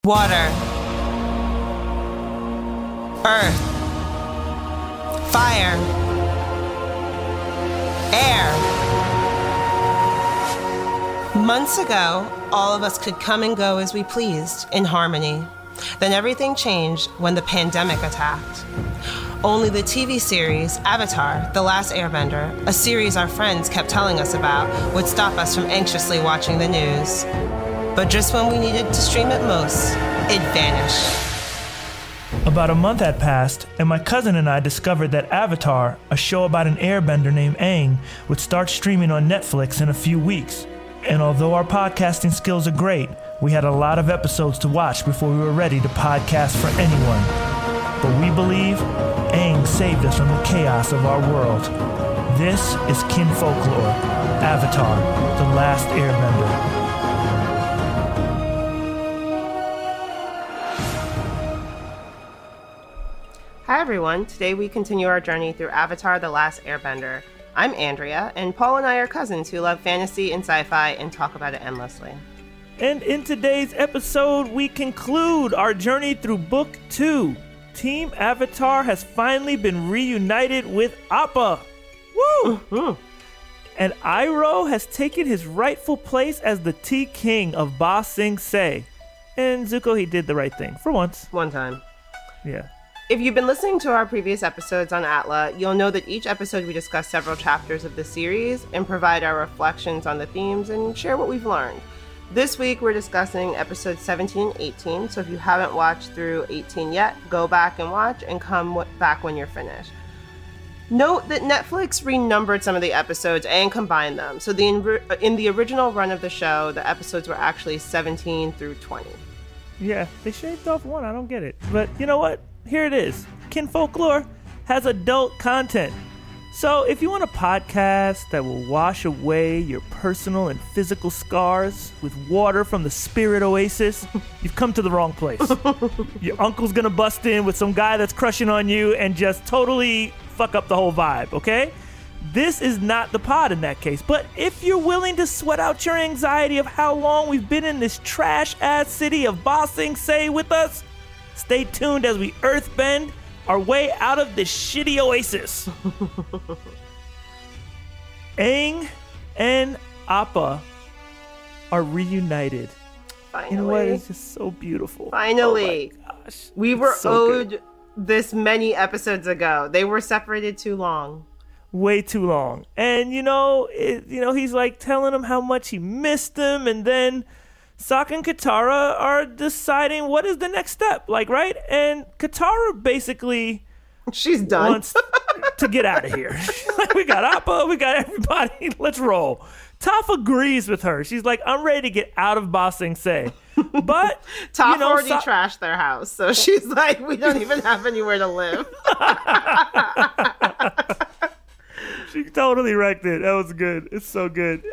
Water, earth, fire, air. Months ago, all of us could come and go as we pleased, in harmony. Then everything changed when the pandemic attacked. Only the TV series Avatar: The Last Airbender, a series our friends kept telling us about, would stop us from anxiously watching the news. But just when we needed to stream it most, it vanished. About a month had passed, and my cousin and I discovered that Avatar, a show about an airbender named Aang, would start streaming on Netflix in a few weeks. And although our podcasting skills are great, we had a lot of episodes to watch before we were ready to podcast for anyone. But we believe Aang saved us from the chaos of our world. This is Kin Folklore, Avatar: The Last Airbender. Hi everyone, today we continue our journey through Avatar: The Last Airbender. I'm Andrea, and Paul and I are cousins who love fantasy and sci-fi and talk about it endlessly. And in today's episode, we conclude our journey through Book 2. Team Avatar has finally been reunited with Appa. Woo! Mm-hmm. And Iroh has taken his rightful place as the T-King of Ba Sing Se. And Zuko, he did the right thing, for once. One time. Yeah. If you've been listening to our previous episodes on Atla, you'll know that each episode we discuss several chapters of the series and provide our reflections on the themes and share what we've learned. This week we're discussing episodes 17 and 18, so if you haven't watched through 18 yet, go back and watch and come back when you're finished. Note that Netflix renumbered some of the episodes and combined them, so in the original run of the show, the episodes were actually 17 through 20. Yeah, they shaved off one, I don't get it. But you know what? Here it is. Kin Folklore has adult content. So if you want a podcast that will wash away your personal and physical scars with water from the spirit oasis, you've come to the wrong place. Your uncle's gonna bust in with some guy that's crushing on you and just totally fuck up the whole vibe, okay? This is not the pod in that case. But if you're willing to sweat out your anxiety of how long we've been in this trash-ass city of Ba Sing Se with us, stay tuned as we earthbend our way out of this shitty oasis. Aang and Appa are reunited. Finally. In what is just so beautiful. Finally. Oh my gosh. We were so owed good. this many episodes ago. They were separated too long. Way too long. And he's like telling him how much he missed him, and then Sokka and Katara are deciding what is the next step, right? And Katara basically she's done. Wants to get out of here. We got Appa, we got everybody, let's roll. Toph agrees with her. She's like, I'm ready to get out of Ba Sing Se. But Toph already trashed their house, so she's like, we don't even have anywhere to live. She totally wrecked it. That was good. It's so good.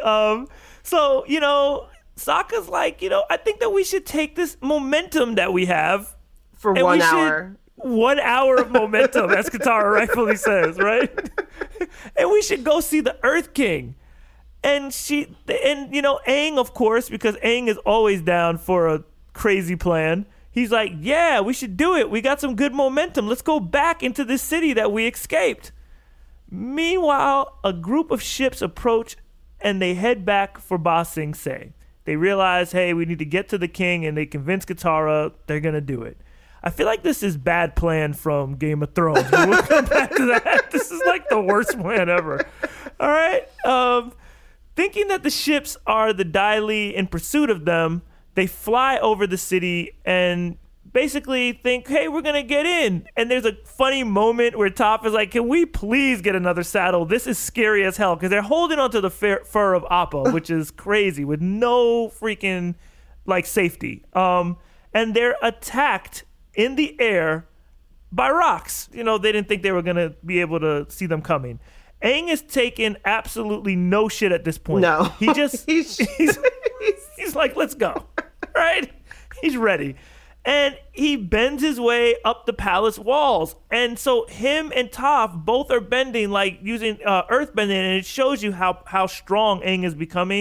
Sokka's like, I think that we should take this momentum that we have for 1 hour. 1 hour of momentum, as Katara rightfully says, right? And we should go see the Earth King. And Aang, of course, because Aang is always down for a crazy plan. He's like, yeah, we should do it. We got some good momentum. Let's go back into this city that we escaped. Meanwhile, a group of ships approach and they head back for Ba Sing Se. They realize, hey, we need to get to the king, and they convince Katara they're going to do it. I feel like this is bad plan from Game of Thrones. We'll come back to that. This is like the worst plan ever. All right. Thinking that the ships are the Dai Li in pursuit of them, they fly over the city and basically think, hey, we're going to get in. And there's a funny moment where Toph is like, can we please get another saddle? This is scary as hell, because they're holding onto the fur of Appa, which is crazy, with no freaking safety. And they're attacked in the air by rocks. They didn't think they were going to be able to see them coming. Aang is taking absolutely no shit at this point. No. He just, he's like, let's go. Right? He's ready. And he bends his way up the palace walls. And so him and Toph both are bending, using earth bending. And it shows you how strong Aang is becoming.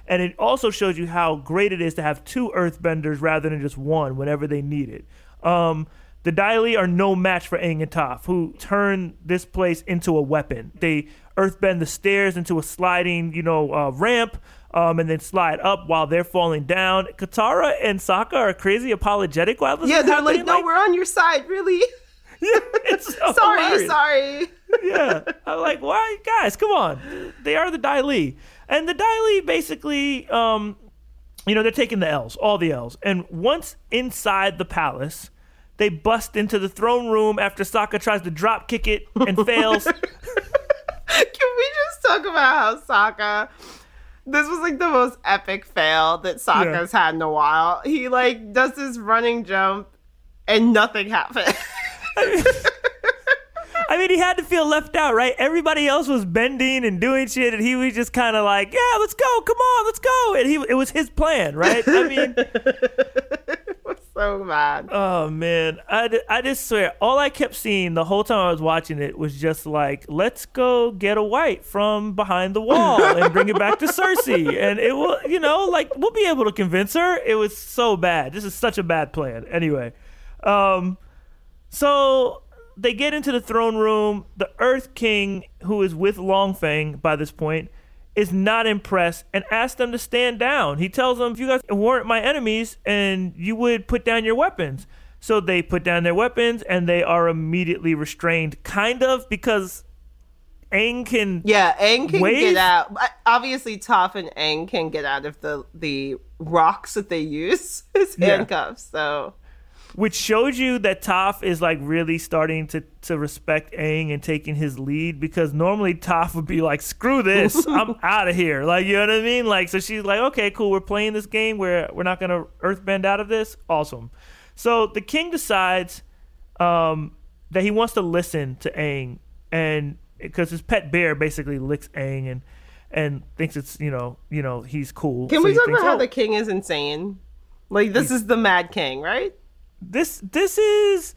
And it also shows you how great it is to have 2 earthbenders rather than just one whenever they need it. The Dai Li are no match for Aang and Toph, who turn this place into a weapon. They earthbend the stairs into a sliding, ramp, and then slide up while they're falling down. Katara and Sokka are crazy apologetic while this is they're happening. like, no, we're on your side, really. Yeah, it's so sorry. Yeah, I'm like, why, guys? Come on, they are the Dai Li, and the Dai Li basically, they're taking the L's, all the L's, and once inside the palace, they bust into the throne room after Sokka tries to drop kick it and fails. Can we just talk about how Sokka? This was like the most epic fail that Sokka's had in a while. He does this running jump, and nothing happened. I mean, he had to feel left out, right? Everybody else was bending and doing shit, and he was just kind of like, yeah, let's go, come on, let's go. And it was his plan, right? I mean... It was so bad. Oh, man. I just swear, all I kept seeing the whole time I was watching it was just like, let's go get a white from behind the wall and bring it back to Cersei. And it will, we'll be able to convince her. It was so bad. This is such a bad plan. Anyway, so... They get into the throne room. The Earth King, who is with Long Feng by this point, is not impressed and asks them to stand down. He tells them, if you guys weren't my enemies, and you would put down your weapons. So they put down their weapons, and they are immediately restrained, kind of, because Aang can Aang can wave. Get out. Obviously, Toph and Aang can get out of the rocks that they use as handcuffs, so... Which showed you that Toph is really starting to respect Aang and taking his lead, because normally Toph would be like, screw this, I'm out of here. You know what I mean? So she's like, okay, cool, we're playing this game where we're not going to earthbend out of this. Awesome. So the king decides that he wants to listen to Aang, and because his pet bear basically licks Aang and thinks it's, he's cool. Can we talk about how the king is insane? This is the Mad King, right? This is,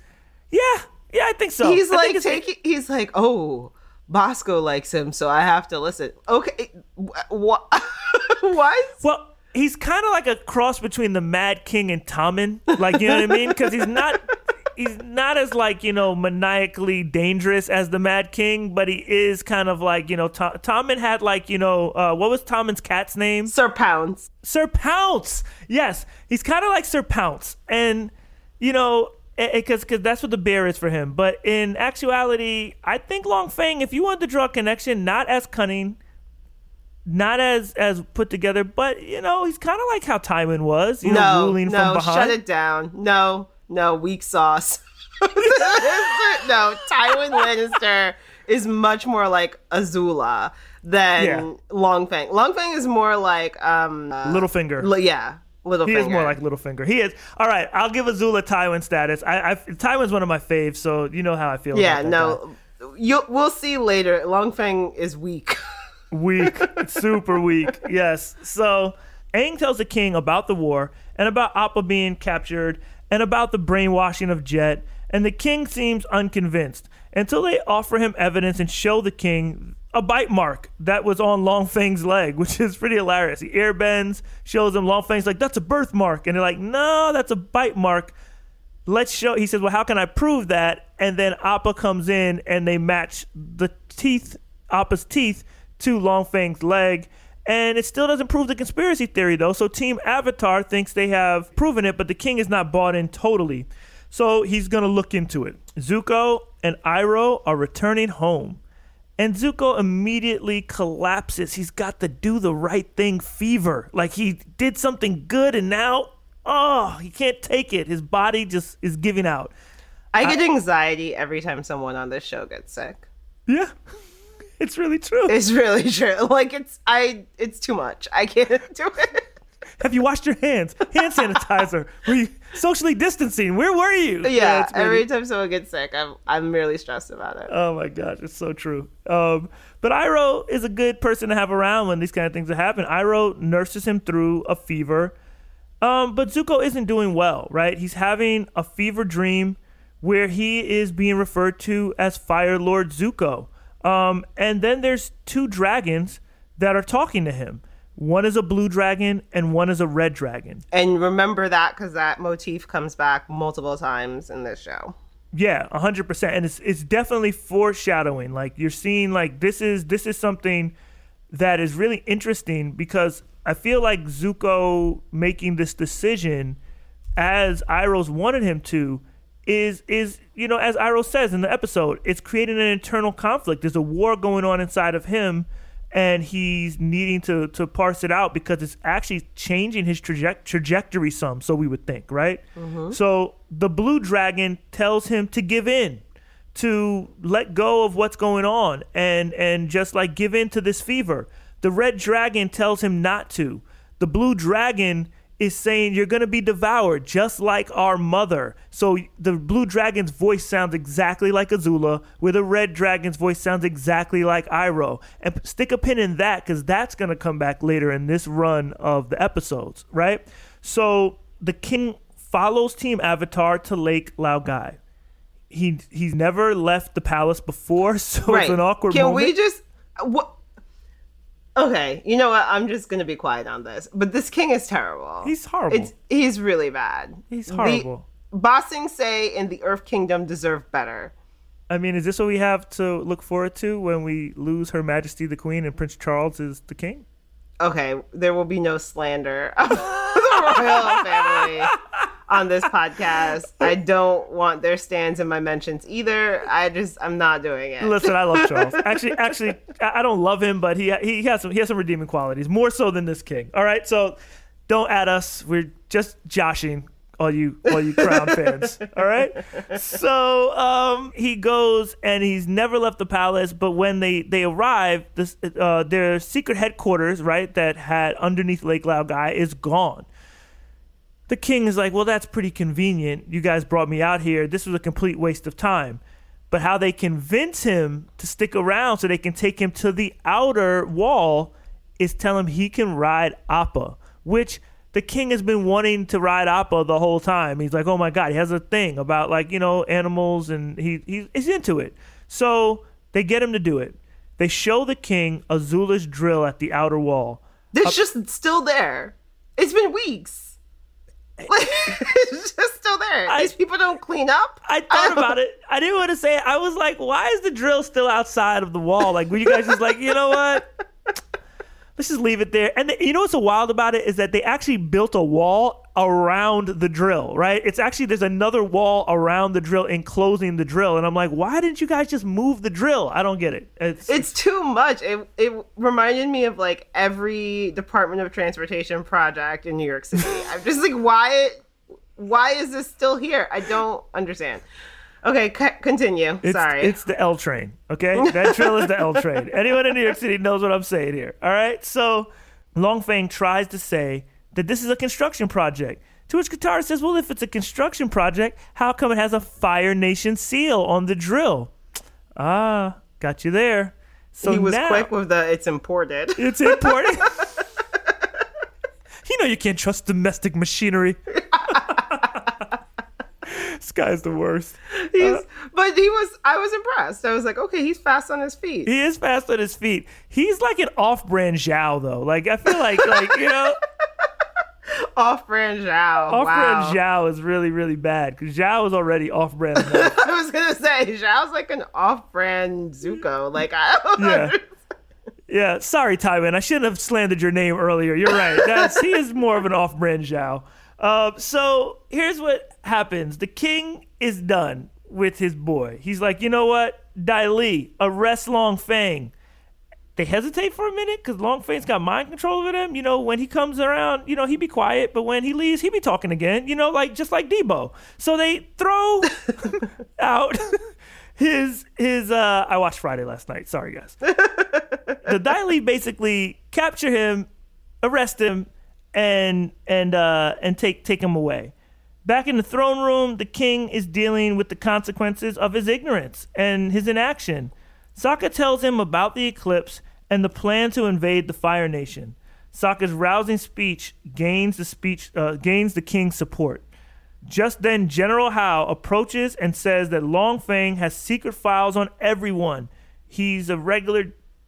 I think so. He's he's like, oh, Bosco likes him, so I have to listen. Okay, what? What? Well, he's kind of like a cross between the Mad King and Tommen, you know what I mean? Because he's not as maniacally dangerous as the Mad King, but he is kind of Tommen had what was Tommen's cat's name? Sir Pounce. Sir Pounce. Yes, he's kind of like Sir Pounce, and. Because that's what the bear is for him. But in actuality, I think Long Feng, if you want to draw a connection, not as cunning, not as put together, but, he's kind of like how Tywin was, ruling from behind. Shut it down. No, weak sauce. No, Tywin Lannister is much more like Azula than Long Feng. Long Feng is more like... Littlefinger. Littlefinger. He is more like Littlefinger. He is. All right, I'll give Azula Tywin status. Tywin's one of my faves, so you know how I feel about that guy. We'll see later. Long Feng is weak. Weak. Super weak. Yes. So Aang tells the king about the war and about Appa being captured and about the brainwashing of Jet, and the king seems unconvinced until they offer him evidence and show the king a bite mark that was on Long Feng's leg, which is pretty hilarious. He airbends, shows him. Long Feng's like, that's a birthmark. And they're like, no, that's a bite mark. Let's show. He says, well, how can I prove that? And then Appa comes in and they match the teeth, Appa's teeth, to Long Feng's leg. And it still doesn't prove the conspiracy theory, though. So Team Avatar thinks they have proven it, but the king is not bought in totally. So he's going to look into it. Zuko and Iroh are returning home. And Zuko immediately collapses. He's got the do the right thing fever. He did something good and now, he can't take it. His body just is giving out. I get anxiety every time someone on this show gets sick. Yeah, it's really true. It's really true. It's too much. I can't do it. Have you washed your hands? Hand sanitizer. Were you socially distancing? Where were you? Yeah, every time someone gets sick, I'm really stressed about it. Oh my gosh, it's so true. But Iroh is a good person to have around when these kind of things happen. Iroh nurses him through a fever. But Zuko isn't doing well, right? He's having a fever dream where he is being referred to as Fire Lord Zuko. And then there's 2 dragons that are talking to him. One is a blue dragon and one is a red dragon. And remember that because that motif comes back multiple times in this show. Yeah, 100%. And it's definitely foreshadowing. Like, you're seeing, like, this is something that is really interesting, because I feel like Zuko making this decision, as Iroh's wanted him to, is as Iroh says in the episode, it's creating an internal conflict. There's a war going on inside of him, and he's needing to parse it out, because it's actually changing his trajectory some, so we would think, right? Mm-hmm. So the blue dragon tells him to give in, to let go of what's going on, and just like give in to this fever. The red dragon tells him not to. The blue dragon is saying, you're going to be devoured just like our mother. So the blue dragon's voice sounds exactly like Azula, where the red dragon's voice sounds exactly like Iroh. And stick a pin in that, because that's going to come back later in this run of the episodes, right? So the king follows Team Avatar to Lake Laogai. He's never left the palace before, so It's an awkward moment. Can we just... Okay, you know what? I'm just going to be quiet on this. But this king is terrible. He's horrible. He's really bad. He's horrible. Ba Sing Se and the Earth Kingdom deserve better. I mean, is this what we have to look forward to when we lose Her Majesty the Queen and Prince Charles is the king? Okay, there will be no slander of the royal family on this podcast. I don't want their stands in my mentions either. I'm not doing it. Listen, I love Charles. Actually, I don't love him, but he has some redeeming qualities, more so than this king. All right, so don't add us. We're just joshing all you Crown fans. All right. So he goes, and he's never left the palace. But when they arrive, their secret headquarters, right, that had underneath Lake Laogai, is gone. The king is like, well, that's pretty convenient. You guys brought me out here. This was a complete waste of time. But how they convince him to stick around so they can take him to the outer wall is tell him he can ride Appa, which the king has been wanting to ride Appa the whole time. He's like, oh my God, he has a thing about, like, animals, and he's into it. So they get him to do it. They show the king Azula's drill at the outer wall. It's just still there. It's been weeks. It's just still there. These people don't clean up. I thought about it. I didn't want to say it. I was like, why is the drill still outside of the wall? Like, were you guys just like, you know what? Let's just leave it there. And you know what's so wild about it is that they actually built a wall around the drill, right? It's actually, there's another wall around the drill enclosing the drill. And I'm like, why didn't you guys just move the drill? I don't get it. It's too much. It reminded me of like every Department of Transportation project in New York City. I'm just like, why is this still here? I don't understand. Okay, continue. Sorry. It's the L train, okay? That drill is the L train. Anyone in New York City knows what I'm saying here, all right? So Long Feng tries to say that this is a construction project, to which Katara says, well, if it's a construction project, how come it has a Fire Nation seal on the drill? Ah, got you there. So he was quick with the it's imported. It's imported. You can't trust domestic machinery. This guy's the worst. I was impressed. I was like, okay, he's fast on his feet. He is fast on his feet. He's like an off-brand Zhao, though. Like, I feel like off-brand Zhao. Off-brand Zhao is really, really bad, because Zhao is already off-brand enough. I was going to say, Zhao's like an off-brand Zuko. Like, I don't understand. Yeah, sorry, Tywin. I shouldn't have slandered your name earlier. You're right. He is more of an off-brand Zhao. So here's what happens. The king is done with his boy. He's like, you know what? Dai Li, arrest Long Feng. They hesitate for a minute because Long Feng's got mind control over them. When he comes around, he be quiet, but when he leaves, he be talking again, just like Debo. So they throw out his I watched Friday last night. Sorry, guys. The Dai Li basically capture him, arrest him, and take him away. Back in the throne room, the king is dealing with the consequences of his ignorance and his inaction. Sokka tells him about the eclipse and the plan to invade the Fire Nation. Sokka's rousing speech gains the king's support. Just then, General Hao approaches and says that Long Feng has secret files on everyone. He's a regular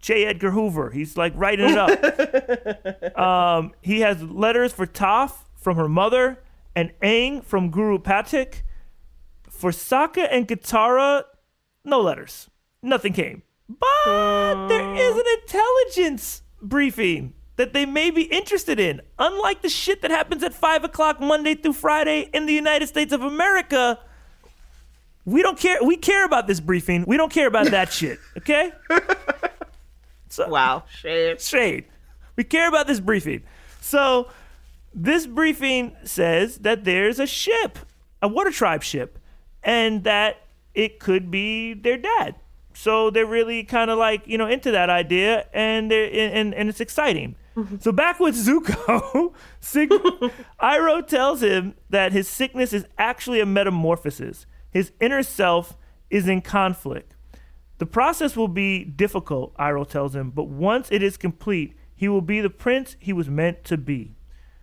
J. Edgar Hoover. He's like writing it up. He has letters for Toph from her mother and Aang from Guru Patik. For Sokka and Katara, no letters. Nothing came. But there is an intelligence briefing that they may be interested in. Unlike the shit that happens at 5 o'clock Monday through Friday in the United States of America, we don't care. We care about this briefing. We don't care about that shit, okay? So, wow, shade. We care about this briefing. So this briefing says that there's a ship, a Water Tribe ship, and that it could be their dad. So they're really kind of like, into that idea, and it's exciting. So back with Zuko, Iroh tells him that his sickness is actually a metamorphosis. His inner self is in conflict. The process will be difficult, Iroh tells him, but once it is complete, he will be the prince he was meant to be.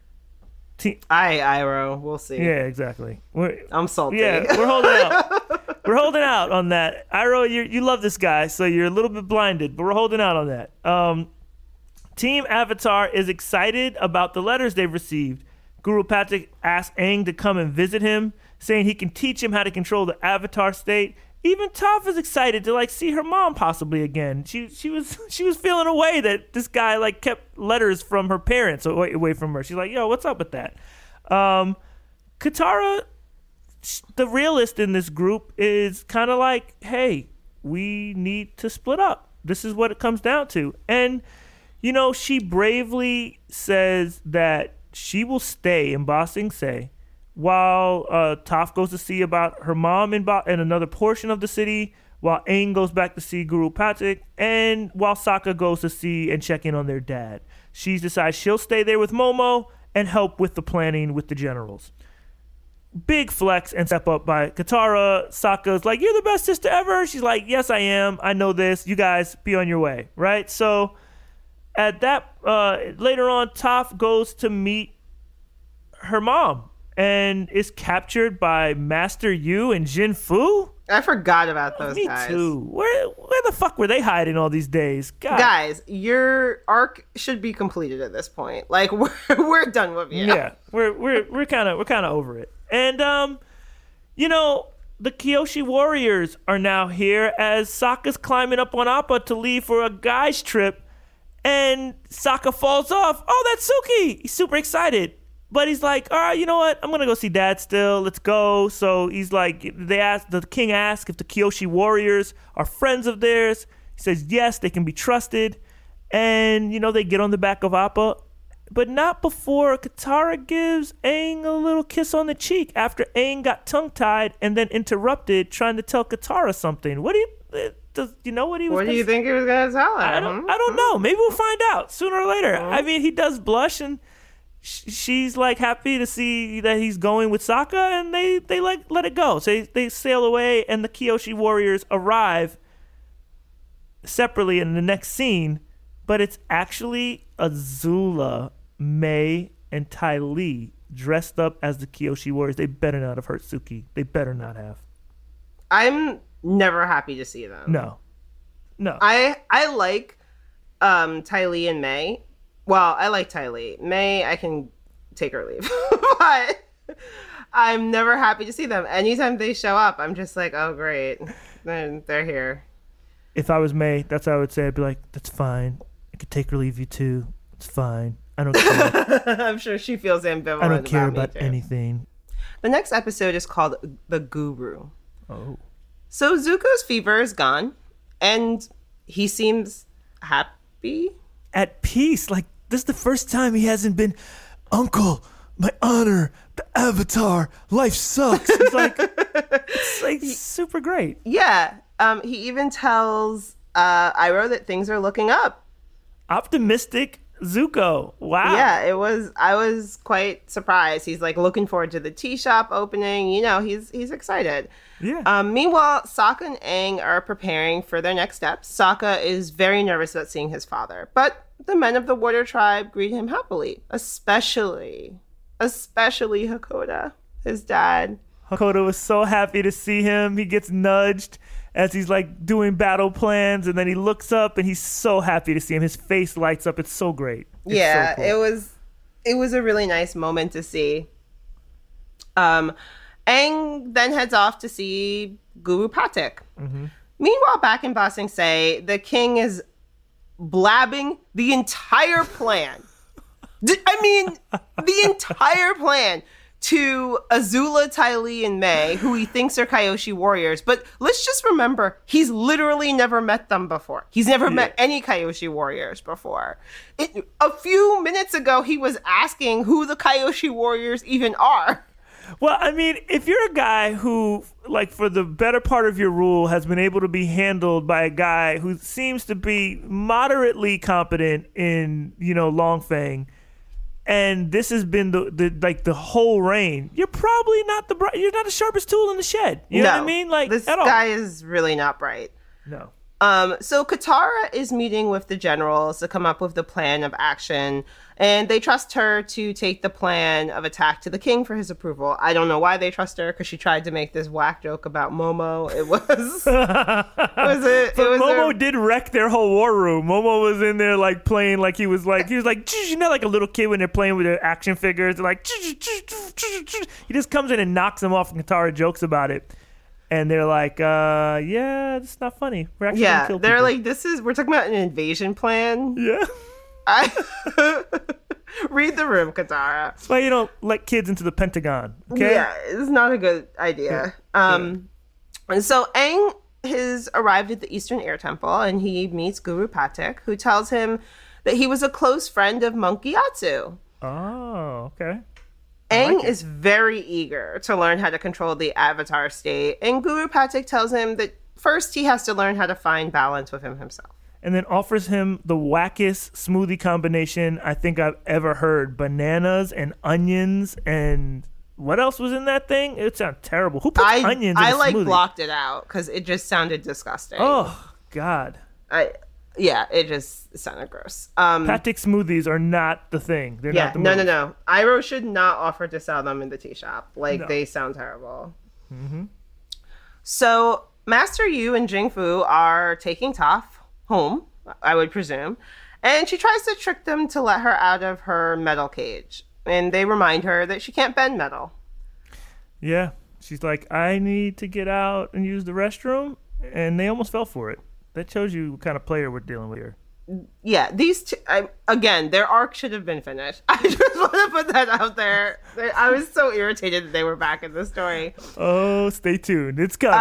Iroh, we'll see. Yeah, exactly. I'm salty. Yeah, we're holding out. We're holding out on that. Iroh, you love this guy, so you're a little bit blinded, but we're holding out on that. Team Avatar is excited about the letters they've received. Guru Patik asked Aang to come and visit him, saying he can teach him how to control the Avatar state. Even Toph is excited to see her mom possibly again. She was feeling a way that this guy kept letters from her parents away from her. She's like, yo, what's up with that? Katara, the realist in this group, is kind of like, hey, we need to split up. This is what it comes down to. And she bravely says that she will stay in Ba Sing Se while Toph goes to see about her mom in another portion of the city, while Aang goes back to see Guru Patik, and while Sokka goes to see and check in on their dad. She decides she'll stay there with Momo and help with the planning with the generals. Big flex and step up by Katara. Sokka's like, you're the best sister ever. She's like, yes, I am. I know this. You guys be on your way, right? So at that, later on, Toph goes to meet her mom and is captured by Master Yu and Jin Fu. I forgot about those guys. Me too. Where the fuck were they hiding all these days? God. Guys, your arc should be completed at this point. We're done with you. Yeah, we're kind of over it. And the Kyoshi warriors are now here as Sokka's climbing up on Appa to leave for a guy's trip, and Sokka falls off. Oh, that's Suki. He's super excited. But he's like, all right, you know what? I'm going to go see Dad still. Let's go. So he's like, the king asks if the Kyoshi warriors are friends of theirs. He says, yes, they can be trusted. And, they get on the back of Appa. But not before Katara gives Aang a little kiss on the cheek after Aang got tongue-tied and then interrupted trying to tell Katara something. What do you know what he was? What do you think he was going to tell her? I don't know. Maybe we'll find out sooner or later. I mean, he does blush, and she's happy to see that he's going with Sokka, and they let it go. So they sail away, and the Kyoshi warriors arrive separately in the next scene, but it's actually Azula, Mai, and Ty Lee dressed up as the Kyoshi warriors. They better not have hurt Suki. They better not have. I'm never happy to see them. No. I like Ty Lee and Mai. Well, I like Ty Lee. Mai, I can take or leave. But I'm never happy to see them. Anytime they show up, I'm just like, oh, great. They're here. If I was Mai, that's what I would say. I'd be like, that's fine. I could take or leave you too. It's fine. I don't care. I'm sure she feels ambivalent. I don't care about anything. The next episode is called The Guru. Oh. So Zuko's fever is gone, and he seems happy. At peace. This is the first time he hasn't been, Uncle, my honor, the Avatar, life sucks. It's super great. Yeah. He even tells Iroh that things are looking up. Optimistic Zuko. Wow. Yeah, I was quite surprised. He's looking forward to the tea shop opening. He's excited. Yeah. Meanwhile, Sokka and Aang are preparing for their next steps. Sokka is very nervous about seeing his father, but the men of the Water Tribe greet him happily, especially Hakoda, his dad. Hakoda was so happy to see him. He gets nudged, as he's like doing battle plans, and then he looks up and he's so happy to see him. His face lights up. It's so great. It's yeah, so cool. it was a really nice moment to see. Aang then heads off to see Guru Patik. Mm-hmm. Meanwhile, back in Ba Sing Se, the king is blabbing the entire plan. The entire plan to Azula, Ty Lee, and Mai, who he thinks are Kyoshi warriors. But let's just remember, he's literally never met them before. He's never met any Kyoshi warriors before. A few minutes ago, he was asking who the Kyoshi warriors even are. Well, I mean, if you're a guy who, like, for the better part of your rule, has been able to be handled by a guy who seems to be moderately competent in, Long Feng, and this has been the whole reign, you're probably not the sharpest tool in the shed. You know what I mean? Like, this at all. guy is really not bright. No. So Katara is meeting with the generals to come up with the plan of action, and they trust her to take the plan of attack to the king for his approval. I don't know why they trust her, because she tried to make this whack joke about Momo. Momo did wreck their whole war room. Momo was in there like playing like he was like like a little kid when they're playing with their action figures. They're like, he just comes in and knocks them off, and Katara jokes about it. And they're like, yeah, it's not funny. We're actually gonna kill people. They're like, we're talking about an invasion plan. Yeah. Read the room, Katara. That's why you don't let kids into the Pentagon, okay? Yeah, it's not a good idea. And so Aang has arrived at the Eastern Air Temple, and he meets Guru Patik, who tells him that he was a close friend of Monk Gyatso. Oh, okay. Aang is very eager to learn how to control the Avatar state, and Guru Patik tells him that first he has to learn how to find balance with himself. And then offers him the wackest smoothie combination I think I've ever heard. Bananas and onions, and what else was in that thing? It sounded terrible. Who puts onions in a smoothie? Blocked it out because it just sounded disgusting. Oh, God. It just sounded gross. Patik smoothies are not the thing. They're not the move. No. Iroh should not offer to sell them in the tea shop. They sound terrible. Mm-hmm. So Master Yu and Jing Fu are taking Toph home, I would presume, and she tries to trick them to let her out of her metal cage. And they remind her that she can't bend metal. Yeah. She's like, I need to get out and use the restroom, and they almost fell for it. That shows you what kind of player we're dealing with here. Yeah, these two, again, their arc should have been finished. I just want to put that out there. I was so irritated that they were back in the story. Oh, stay tuned. It's coming.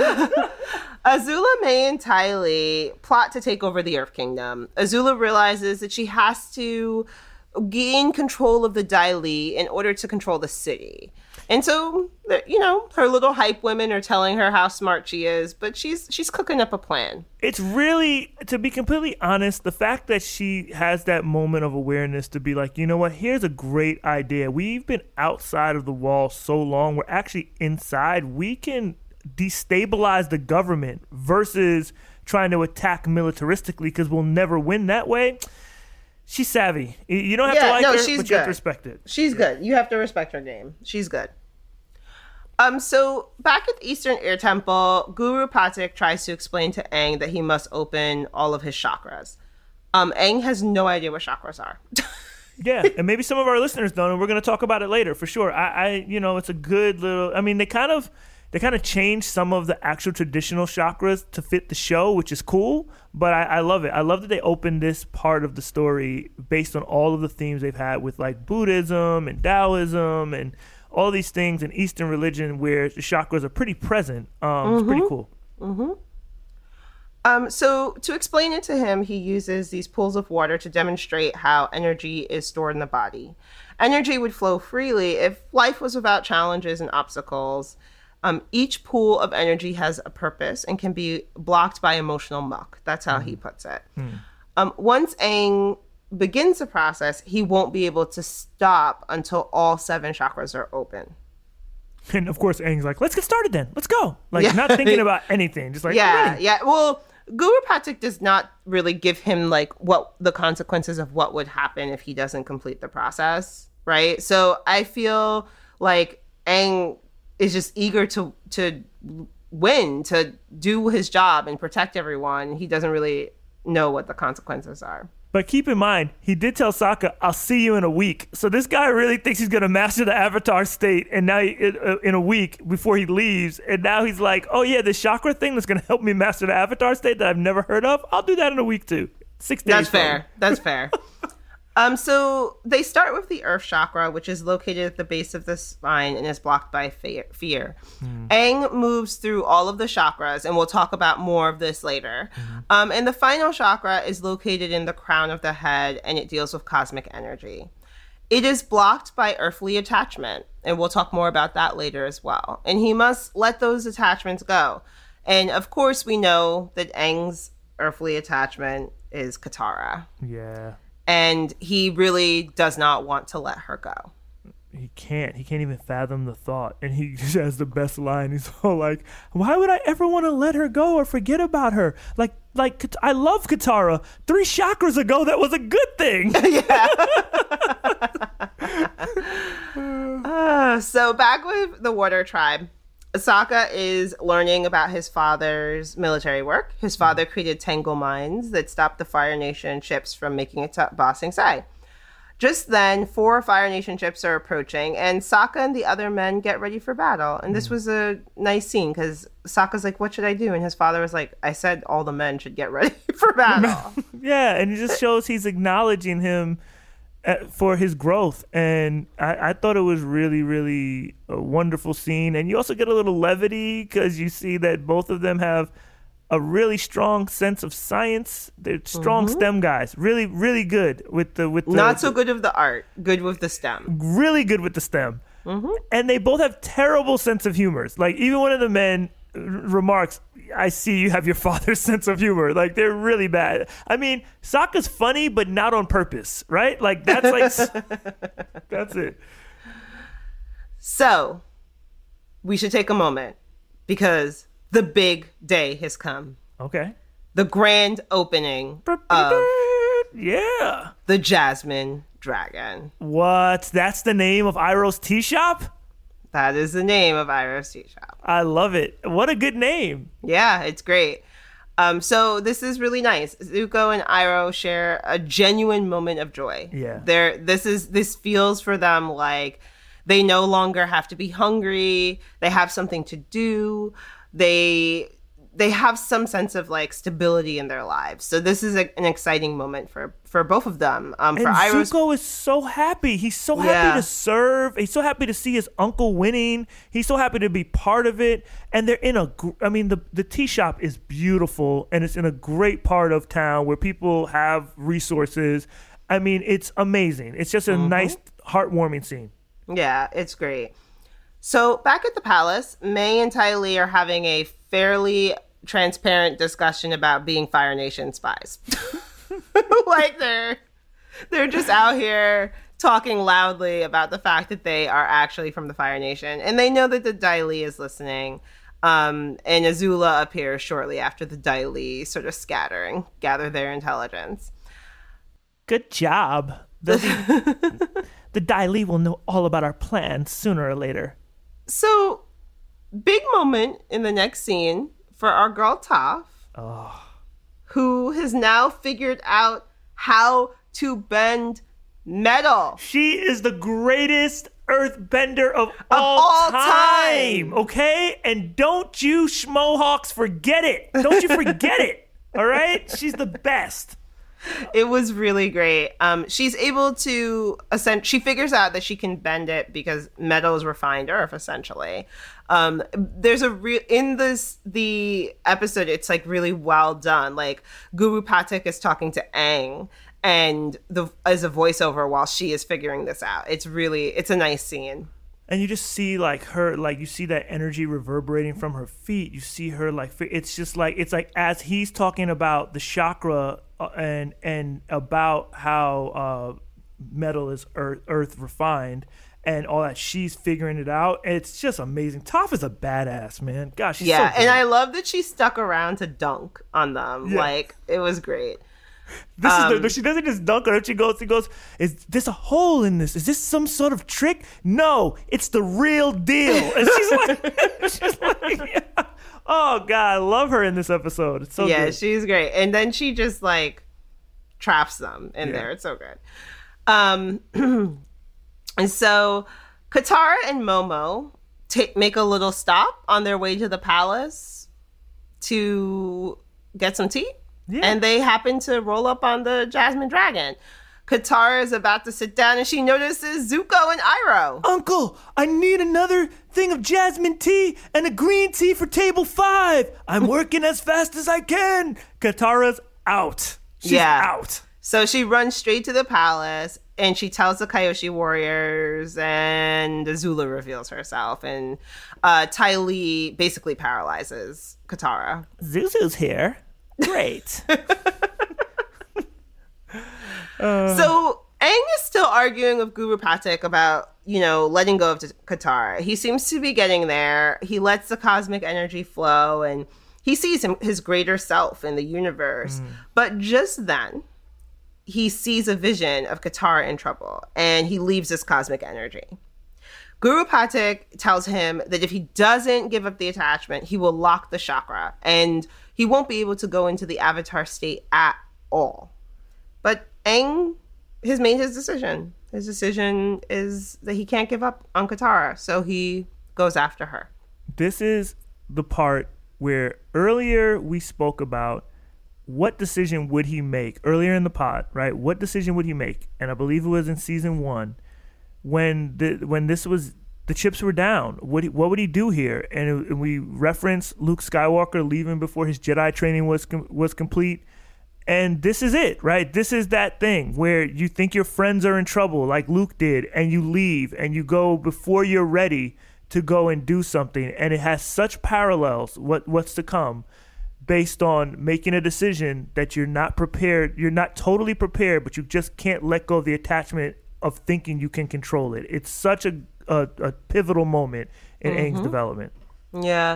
Azula, Mai, and Ty Lee plot to take over the Earth Kingdom. Azula realizes that she has to gain control of the Dai Li in order to control the city. And so, her little hype women are telling her how smart she is, but she's cooking up a plan. It's really, to be completely honest, the fact that she has that moment of awareness to be like, you know what, here's a great idea. We've been outside of the wall so long, we're actually inside. We can destabilize the government versus trying to attack militaristically, because we'll never win that way. She's savvy. You don't have to like her, but you have to respect it. She's good. You have to respect her game. She's good. So back at the Eastern Air Temple, Guru Patik tries to explain to Aang that he must open all of his chakras. Aang has no idea what chakras are. Yeah, and maybe some of our listeners don't, and we're going to talk about it later for sure. It's a good little. I mean, they kind of changed some of the actual traditional chakras to fit the show, which is cool. But I love it. I love that they opened this part of the story based on all of the themes they've had with like Buddhism and Taoism and all these things in Eastern religion where the chakras are pretty present. It's pretty cool. Mm-hmm. So to explain it to him, he uses these pools of water to demonstrate how energy is stored in the body. Energy would flow freely if life was without challenges and obstacles. Each pool of energy has a purpose and can be blocked by emotional muck. That's how he puts it. Once Aang begins the process, he won't be able to stop until all 7 chakras are open. And of course, Aang's like, let's get started then. Let's go. Not thinking about anything. Just like, yeah. Well, Guru Patik does not really give him like what the consequences of what would happen if he doesn't complete the process, right? So I feel like Aang is just eager to win, to do his job and protect everyone. He doesn't really know what the consequences are. But keep in mind, he did tell Sokka, I'll see you in a week. So this guy really thinks he's going to master the Avatar state and now in a week before he leaves. And now he's like, oh yeah, the chakra thing that's going to help me master the Avatar state that I've never heard of. I'll do that in a week too. 6 days. That's fair. That's fair. So they start with the Earth chakra, which is located at the base of the spine and is blocked by fear. Aang moves through all of the chakras, and we'll talk about more of this later. And the final chakra is located in the crown of the head, and it deals with cosmic energy. It is blocked by earthly attachment, and we'll talk more about that later as well. And he must let those attachments go. And of course, we know that Aang's earthly attachment is Katara. Yeah. And he really does not want to let her go. He can't even fathom the thought. And he just has the best line. He's all like, why would I ever want to let her go or forget about her? Like I love Katara. 3 chakras ago, that was a good thing. So back with the Water Tribe, Sokka is learning about his father's military work. His father created Tangle mines that stopped the Fire Nation ships from making it to Ba Sing Se. Just then, 4 Fire Nation ships are approaching, and Sokka and the other men get ready for battle. And this was a nice scene, because Sokka's like, what should I do? And his father was like, I said all the men should get ready for battle. Yeah, and it just shows he's acknowledging him for his growth. And I thought it was really, really a wonderful scene. And you also get a little levity, because you see that both of them have a really strong sense of science. They're strong STEM guys. Really, really good with the not so good with the art, good with the STEM. Really good with the STEM. And they both have terrible sense of humors. Like, even one of the men remarks, I see you have your father's sense of humor. Like, they're really bad. I mean, Sokka's funny, but not on purpose, right? Like, that's like that's it. So we should take a moment, because the big day has come. Okay. The grand opening of the Jasmine Dragon. What? That's the name of Iroh's tea shop? That is the name of Iroh's tea shop. I love it. What a good name. Yeah, it's great. So this is really nice. Zuko and Iroh share a genuine moment of joy. Yeah. This feels for them like they no longer have to be hungry. They have something to do. They have some sense of like stability in their lives. So this is an exciting moment for both of them. And Zuko is so happy. He's so happy to serve. He's so happy to see his uncle winning. He's so happy to be part of it. And they're in the tea shop is beautiful, and it's in a great part of town where people have resources. I mean, it's amazing. It's just a nice, heartwarming scene. Yeah, it's great. So back at the palace, Mai and Ty Lee are having a fairly transparent discussion about being Fire Nation spies. Like they're just out here talking loudly about the fact that they are actually from the Fire Nation. And they know that the Dai Li is listening. And Azula appears shortly after the Dai Li sort of scatter and gather their intelligence. Good job. The Dai Li will know all about our plans sooner or later. So, big moment in the next scene for our girl Toph, who has now figured out how to bend metal. She is the greatest earthbender of all time. Okay? And don't you schmohawks forget it. Don't you forget it. All right? She's the best. It was really great. She's able to she figures out that she can bend it because metal is refined earth, essentially. There's the episode, it's like really well done. Like Guru Pathak is talking to Aang and as a voiceover while she is figuring this out. It's a nice scene. And you just see like her, like you see that energy reverberating from her feet. You see her like, it's just like, it's like as he's talking about the chakra and about how metal is earth refined and all that, she's figuring it out. It's just amazing. Toph is a badass, man. Gosh, she's so good. And I love that she stuck around to dunk on them. Yeah. Like, it was great. She doesn't just dunk on her. She goes, is this a hole in this? Is this some sort of trick? No, it's the real deal. And she's like, yeah. Oh God, I love her in this episode. It's so good. She's great. And then she just like traps them in there. It's so good. And so Katara and Momo make a little stop on their way to the palace to get some tea. Yeah. And they happen to roll up on the Jasmine Dragon. Katara is about to sit down and she notices Zuko and Iroh. Uncle, I need another thing of jasmine tea and a green tea for table 5. I'm working as fast as I can. Katara's out. She's out. So she runs straight to the palace and she tells the Kyoshi warriors, and Azula reveals herself, and Ty Lee basically paralyzes Katara. Zuzu's here. Great. So Aang is still arguing with Guru Pathak about, letting go of Katara. He seems to be getting there. He lets the cosmic energy flow and he sees his greater self in the universe. But just then, he sees a vision of Katara in trouble and he leaves this cosmic energy. Guru Pathak tells him that if he doesn't give up the attachment, he will lock the chakra and he won't be able to go into the avatar state at all. But Aang has made his decision. His decision is that he can't give up on Katara, so he goes after her. This is the part where earlier we spoke about what decision would he make earlier in the pod, right? What decision would he make? And I believe it was in season 1 when this was the chips were down. What would he do here? And we referenced Luke Skywalker leaving before his Jedi training was complete. And this is it, right? This is that thing where you think your friends are in trouble like Luke did, and you leave and you go before you're ready to go and do something. And it has such parallels, what's to come, based on making a decision that you're not prepared. You're not totally prepared, but you just can't let go of the attachment of thinking you can control it. It's such a pivotal moment in Aang's development. Yeah.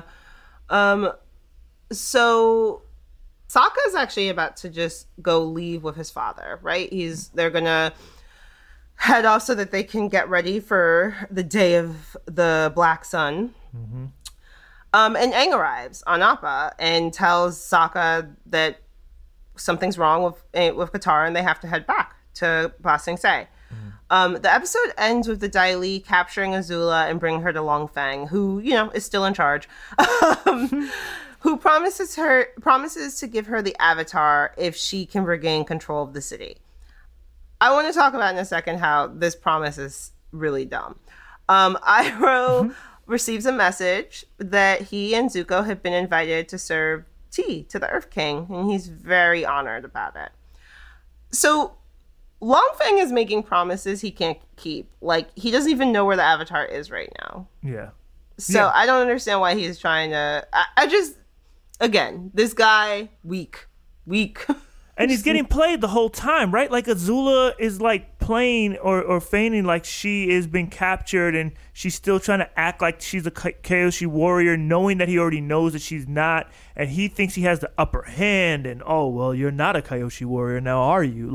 So Sokka is actually about to just go leave with his father, right? They're gonna head off so that they can get ready for the day of the Black Sun. And Aang arrives on Appa and tells Sokka that something's wrong with Katara and they have to head back to Ba Sing Se. The episode ends with the Dai Li capturing Azula and bringing her to Long Feng, who, is still in charge, who promises to give her the Avatar if she can regain control of the city. I want to talk about in a second how this promise is really dumb. Iroh receives a message that he and Zuko have been invited to serve tea to the Earth King, and he's very honored about it. So Long Feng is making promises he can't keep. Like, he doesn't even know where the Avatar is right now. Yeah. So I don't understand why he's trying to... I just... Again, this guy, weak. And he's getting played the whole time, right? Like Azula is like playing or feigning like she is being captured and she's still trying to act like she's a Kyoshi warrior, knowing that he already knows that she's not. And he thinks he has the upper hand and, oh, well, you're not a Kyoshi warrior now, are you?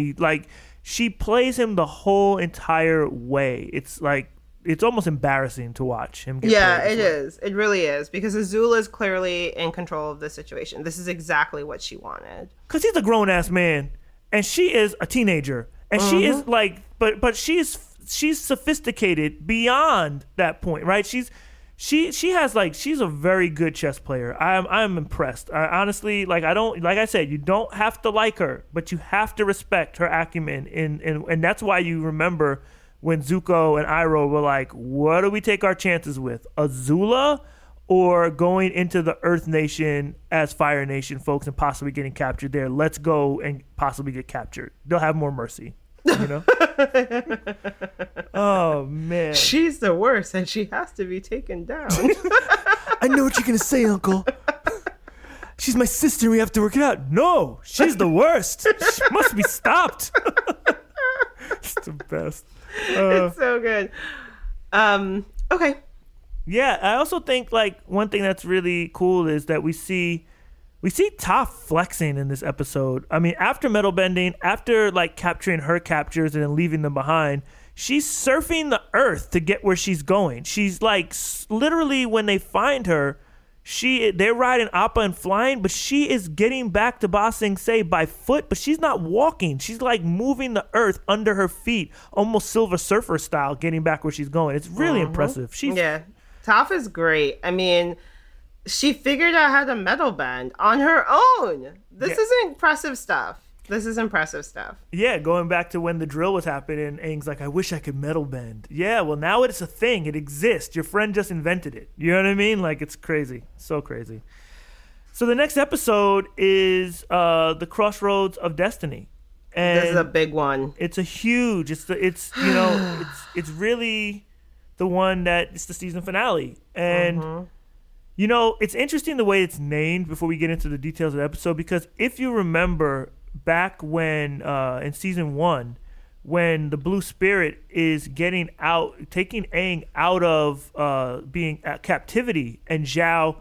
She plays him the whole entire way. It's almost embarrassing to watch him get played. It is. It really is. Because Azula is clearly in control of the situation. This is exactly what she wanted. Because he's a grown-ass man. And she is a teenager. And she is but she's sophisticated beyond that point, right? She's a very good chess player. I'm impressed. Honestly, I said, you don't have to like her, but you have to respect her acumen. And that's why you remember when Zuko and Iroh were like, what do we take our chances with? Azula or going into the Earth Nation as Fire Nation folks and possibly getting captured there? Let's go and possibly get captured. They'll have more mercy, Oh, man. She's the worst and she has to be taken down. I know what you're going to say, Uncle. She's my sister. We have to work it out. No, she's the worst. She must be stopped. It's the best. It's so good. Okay. Yeah, I also think one thing that's really cool is that we see Toph flexing in this episode. I mean, after metal bending, after capturing her captures and then leaving them behind, she's surfing the earth to get where she's going. She's literally, when they find her, they're riding Appa and flying, but she is getting back to Ba Sing Se by foot, but she's not walking. She's like moving the earth under her feet, almost Silver Surfer style, getting back where she's going. It's really impressive. Yeah. Toph is great. I mean, she figured out how to metal bend on her own. This is impressive stuff. Yeah, going back to when the drill was happening, Aang's like, I wish I could metal bend. Yeah, well, now it's a thing. It exists. Your friend just invented it. You know what I mean? Like, it's crazy. So crazy. So the next episode is the Crossroads of Destiny. And this is a big one. It's a huge, it's really the one that, it's the season finale. And, you know, it's interesting the way it's named before we get into the details of the episode, because if you remember back when, in season 1, when the Blue Spirit is taking Aang out of being at captivity, and Zhao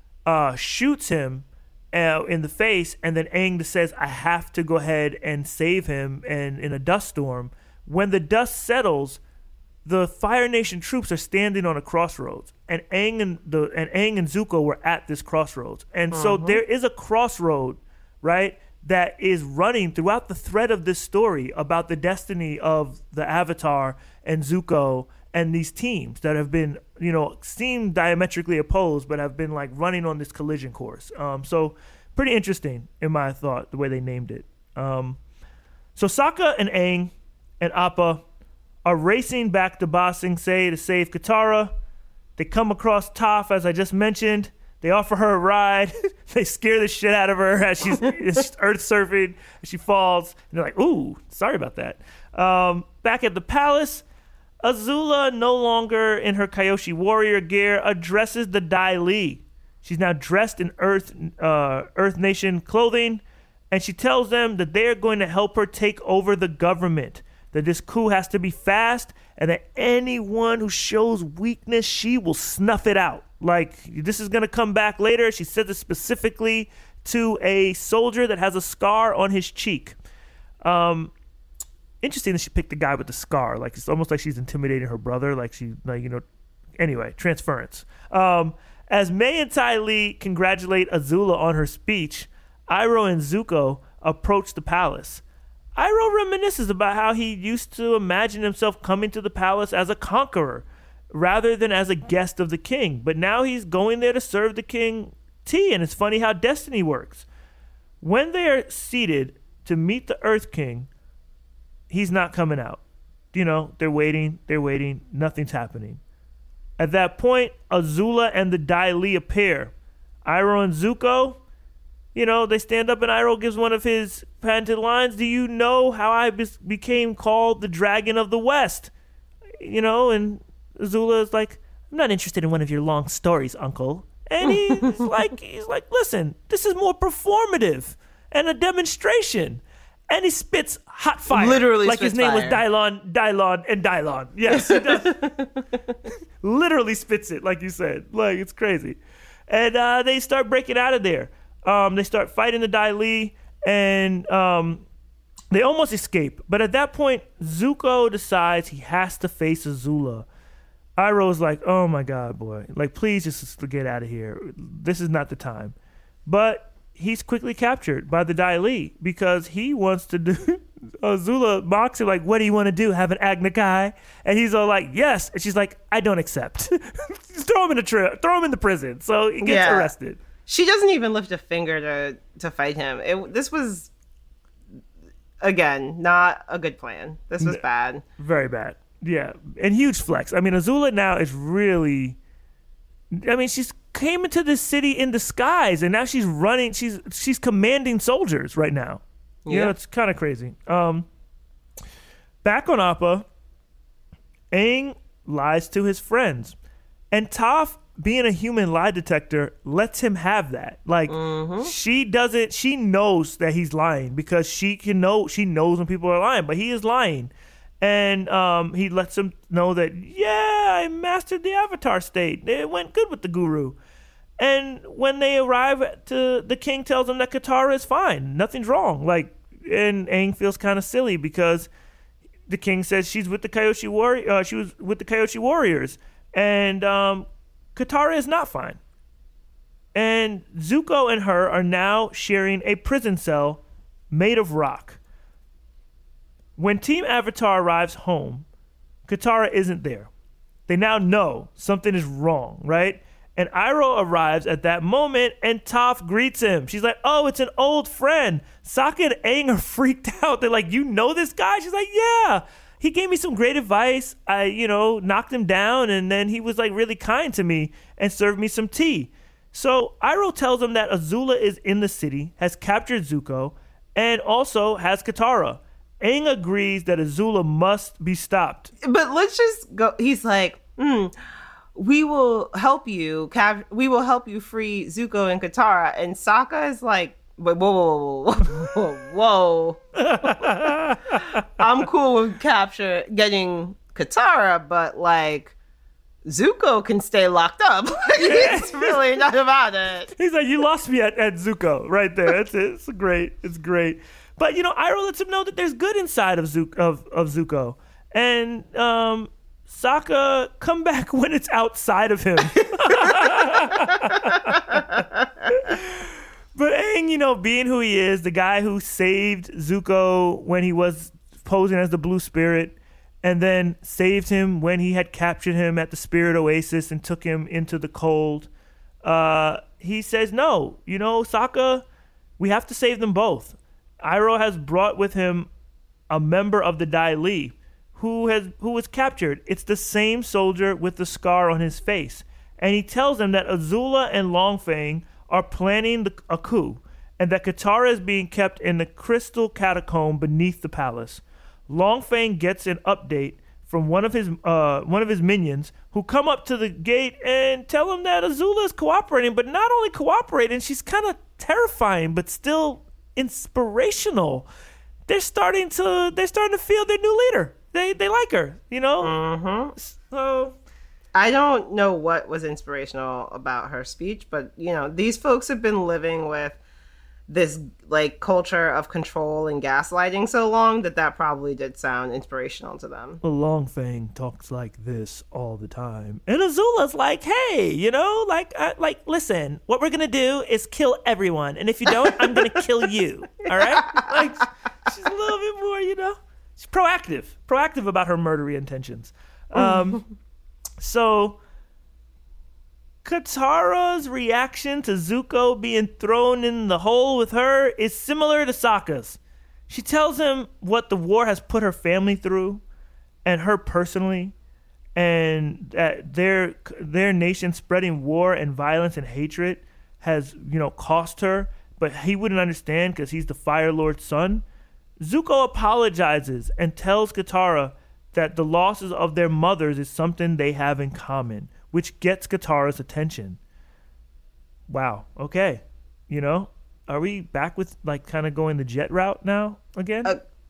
shoots him in the face, and then Aang says, I have to go ahead and save him, and in a dust storm. When the dust settles, the Fire Nation troops are standing on a crossroads, and Aang and Zuko were at this crossroads. And so there is a crossroad, right, that is running throughout the thread of this story about the destiny of the Avatar and Zuko and these teams that have been, you know, seem diametrically opposed, but have been like running on this collision course. So pretty interesting in my thought, the way they named it. So Sokka and Aang and Appa are racing back to Ba Sing Se to save Katara. They come across Toph, as I just mentioned. They offer her a ride. They scare the shit out of her as she's earth surfing. As she falls. And they're like, ooh, sorry about that. Back at the palace, Azula, no longer in her Kyoshi warrior gear, addresses the Dai Li. She's now dressed in Earth Nation clothing. And she tells them that they're going to help her take over the government. That this coup has to be fast. And that anyone who shows weakness, she will snuff it out. Like, this is going to come back later. She said this specifically to a soldier that has a scar on his cheek. Interesting that she picked the guy with the scar. Like, it's almost like she's intimidating her brother. Like, anyway, transference. As Mai and Ty Lee congratulate Azula on her speech, Iroh and Zuko approach the palace. Iroh reminisces about how he used to imagine himself coming to the palace as a conqueror, rather than as a guest of the king. But now he's going there to serve the king tea, and it's funny how destiny works. When they are seated to meet the Earth King, he's not coming out. You know, they're waiting, nothing's happening. At that point, Azula and the Dai Li appear. Iroh and Zuko, you know, they stand up and Iroh gives one of his patented lines, do you know how I became called the Dragon of the West? You know, and Azula is like, I'm not interested in one of your long stories, uncle. And he's like, listen, this is more performative and a demonstration. And he spits hot fire. Literally like spits his name fire. was Dylon. Yes, he does. Literally spits it, like you said. Like, it's crazy. And they start breaking out of there. They start fighting the Dai Li, and they almost escape. But at that point, Zuko decides he has to face Azula. Iroh's like, oh my God, boy. Like, please just get out of here. This is not the time. But he's quickly captured by the Dai Li because he wants to do... Azula mocks him like, what do you want to do? Have an Agna Kai? And he's all like, yes. And she's like, I don't accept. Just throw him in the prison. So he gets arrested. She doesn't even lift a finger to fight him. This was, again, not a good plan. This was bad. Very bad. Yeah. And huge flex. I mean, Azula now is really... I mean, she's came into this city in disguise, and now she's running. She's commanding soldiers right now. You know, it's kind of crazy. Back on Appa, Aang lies to his friends, and Toph, being a human lie detector, lets him have that. Like, she doesn't. She knows that he's lying because she knows when people are lying, but he is lying. And he lets him know that, I mastered the Avatar state. It went good with the guru. And when they arrive, the king tells them that Katara is fine. Nothing's wrong. Like, and Aang feels kind of silly because the king says she's with the Kyoshi warrior. She was with the Kyoshi warriors, and Katara is not fine. And Zuko and her are now sharing a prison cell made of rock. When Team Avatar arrives home, Katara isn't there. They now know something is wrong, right? And Iroh arrives at that moment, and Toph greets him. She's like, oh, it's an old friend. Sokka and Aang are freaked out. They're like, you know this guy? She's like, yeah. He gave me some great advice. I, knocked him down, and then he was like really kind to me and served me some tea. So Iroh tells him that Azula is in the city, has captured Zuko, and also has Katara. Aang agrees that Azula must be stopped. But let's just go. He's like, we will help you. We will help you free Zuko and Katara. And Sokka is like, whoa. I'm cool with getting Katara, but like, Zuko can stay locked up. He's really not about it. He's like, you lost me at Zuko right there. It's great. It's great. But, Iroh lets him know that there's good inside of Zuko. And Sokka, come back when it's outside of him. But Aang, being who he is, the guy who saved Zuko when he was posing as the Blue Spirit, and then saved him when he had captured him at the Spirit Oasis and took him into the cold, he says, no, Sokka, we have to save them both. Iroh has brought with him a member of the Dai Li who was captured. It's the same soldier with the scar on his face. And he tells them that Azula and Long Feng are planning a coup, and that Katara is being kept in the crystal catacomb beneath the palace. Long Feng gets an update from one of his minions, who come up to the gate and tell him that Azula is cooperating, but not only cooperating, she's kind of terrifying, but still inspirational. They're starting to feel their new leader. They like her, Mm-hmm. So I don't know what was inspirational about her speech, but these folks have been living with this like culture of control and gaslighting so long that probably did sound inspirational to them. Well, Long Feng talks like this all the time, and Azula's like, "Hey, listen, what we're gonna do is kill everyone, and if you don't, I'm gonna kill you. All right?" Like, she's a little bit more, she's proactive about her murdery intentions. So Katara's reaction to Zuko being thrown in the hole with her is similar to Sokka's. She tells him what the war has put her family through, and her personally, and that their nation spreading war and violence and hatred has, cost her, but he wouldn't understand because he's the Fire Lord's son. Zuko apologizes and tells Katara that the losses of their mothers is something they have in common, which gets Katara's attention. Wow. Okay. Are we back with like kind of going the Jet route now again?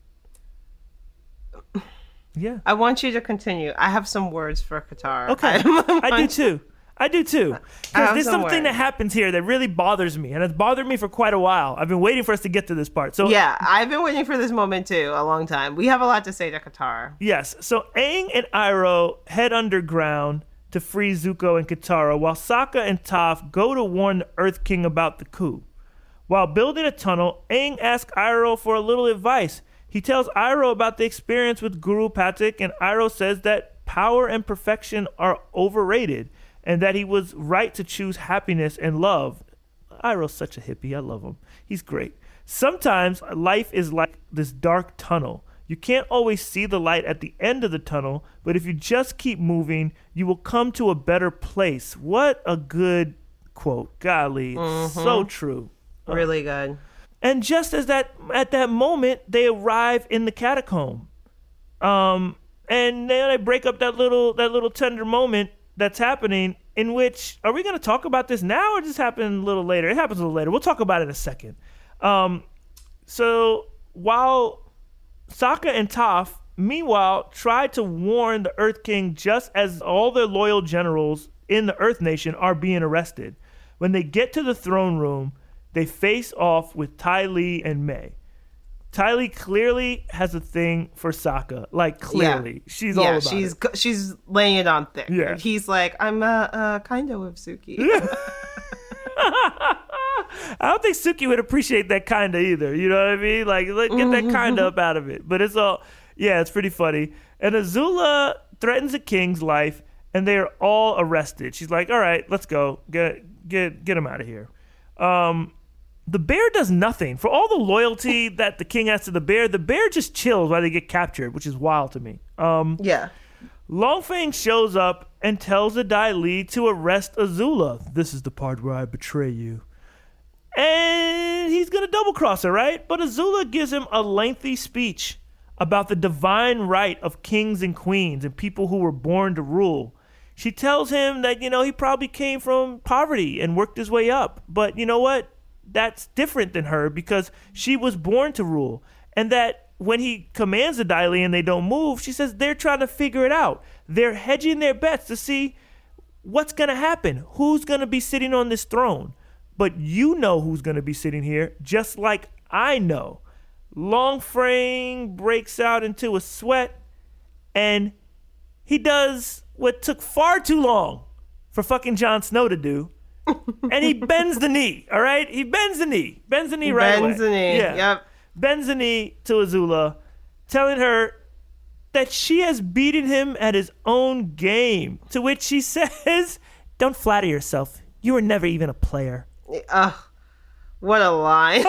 Yeah. I want you to continue. I have some words for Katara. Okay. I do too. Because there's something words that happens here that really bothers me, and it's bothered me for quite a while. I've been waiting for us to get to this part. So yeah, I've been waiting for this moment too, a long time. We have a lot to say to Katara. Yes. So Aang and Iroh head underground to free Zuko and Katara, while Sokka and Toph go to warn the Earth King about the coup. While building a tunnel, Aang asks Iroh for a little advice. He tells Iroh about the experience with Guru Pathik, and Iroh says that power and perfection are overrated, and that he was right to choose happiness and love. Iroh's such a hippie. I love him. He's great. Sometimes life is like this dark tunnel. You can't always see the light at the end of the tunnel, but if you just keep moving, you will come to a better place. What a good quote. Golly, so true. Really good. And just as at that moment, they arrive in the catacomb. And then they break up that little tender moment that's happening, in which, are we going to talk about this now or just happen a little later? It happens a little later. We'll talk about it in a second. So while Sokka and Toph, meanwhile, try to warn the Earth King just as all their loyal generals in the Earth Nation are being arrested. When they get to the throne room, they face off with Ty Lee and Mai. Ty Lee clearly has a thing for Sokka. Like, clearly. Yeah. She's all about it. She's laying it on thick. Yeah. He's like, I'm kind of with Suki. I don't think Suki would appreciate that kinda either. You know what I mean? Like, get that kinda up out of it. But it's all, yeah, it's pretty funny. And Azula threatens the king's life, and they are all arrested. She's like, all right, let's go. Get him out of here. The bear does nothing. For all the loyalty that the king has to the bear just chills while they get captured, which is wild to me. Yeah. Longfang shows up and tells the Dai Li to arrest Azula. This is the part where I betray you. And he's going to double-cross her, right? But Azula gives him a lengthy speech about the divine right of kings and queens and people who were born to rule. She tells him that, he probably came from poverty and worked his way up. But you know what? That's different than her because she was born to rule. And that when he commands the Dai Li and they don't move, she says they're trying to figure it out. They're hedging their bets to see what's going to happen. Who's going to be sitting on this throne? But you know who's going to be sitting here, just like I know. Longfang breaks out into a sweat, and he does what took far too long for fucking Jon Snow to do. And he bends the knee, all right? He bends the knee. Bends the knee right away. Bends the knee, yeah. Yep. Bends the knee to Azula, telling her that she has beaten him at his own game. To which she says, don't flatter yourself. You were never even a player. What a line.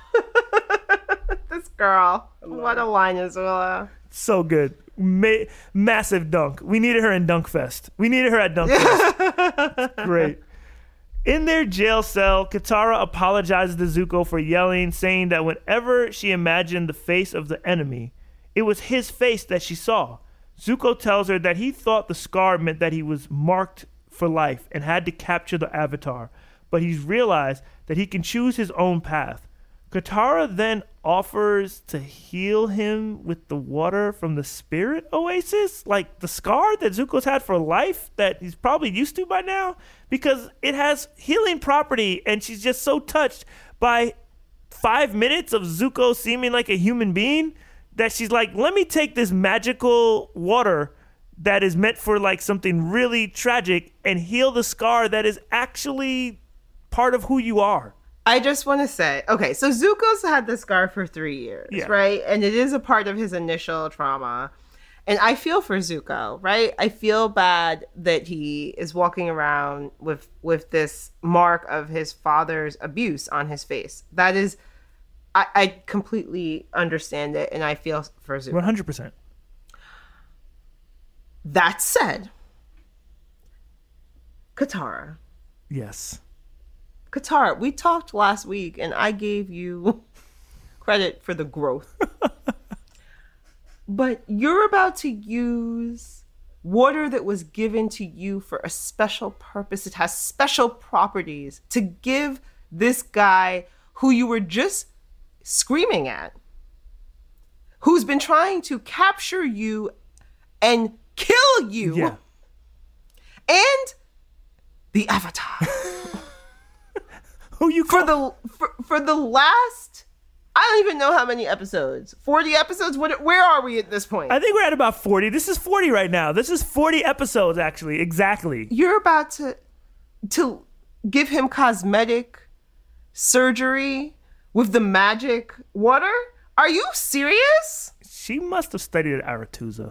This girl. What a line, Azula. So good. Massive dunk. We needed her in Dunkfest. We needed her at Dunkfest. Great. In their jail cell, Katara apologizes to Zuko for yelling, saying that whenever she imagined the face of the enemy, it was his face that she saw. Zuko tells her that he thought the scar meant that he was marked for life and had to capture the Avatar, but he's realized that he can choose his own path. Katara then offers to heal him with the water from the spirit oasis, like the scar that Zuko's had for life that he's probably used to by now, because it has healing property, and she's just so touched by 5 minutes of Zuko seeming like a human being that she's like, let me take this magical water that is meant for like something really tragic and heal the scar that is actually part of who you are. I just want to say, okay, so Zuko's had the scar for 3 years, right? And it is a part of his initial trauma. And I feel for Zuko, right? I feel bad that he is walking around with this mark of his father's abuse on his face. That is, I completely understand it, and I feel for Zuko. 100%. That said, Katara. Yes. Katara, we talked last week, and I gave you credit for the growth. But you're about to use water that was given to you for a special purpose. It has special properties to give this guy who you were just screaming at, who's been trying to capture you and kill you. Yeah. And the Avatar. Who you for the last, I don't even know how many episodes. 40 episodes? Where are we at this point? I think we're at about 40. This is 40 right now. This is 40 episodes, actually. Exactly. You're about to give him cosmetic surgery with the magic water? Are you serious? She must have studied at Aretusa.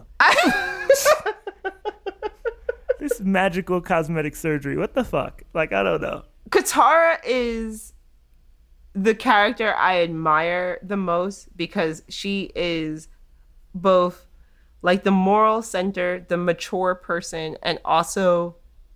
This magical cosmetic surgery. What the fuck? Like, I don't know. Katara is the character I admire the most because she is both like the moral center, the mature person, and also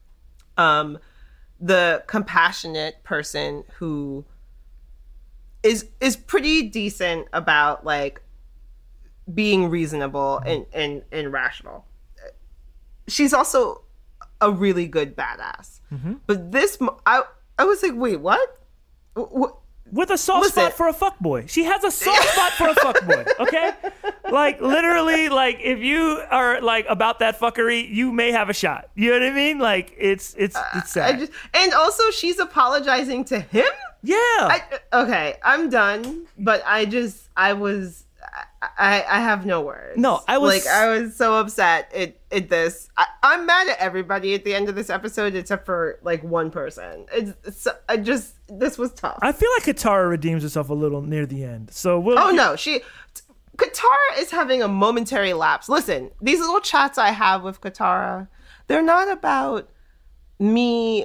the compassionate person who is pretty decent about like being reasonable and rational. She's also a really good badass. Mm-hmm. But this, I was like, wait, what? With a soft spot for a fuckboy. She has a soft spot for a fuckboy, okay? Like, literally, like, if you are, like, about that fuckery, you may have a shot. You know what I mean? Like, it's sad. And also, she's apologizing to him? Yeah. Okay, I'm done. But I I have no words. No, I was so upset at this. I'm mad at everybody at the end of this episode except for like one person. This was tough. I feel like Katara redeems herself a little near the end. So Katara is having a momentary lapse. Listen, these little chats I have with Katara, they're not about me.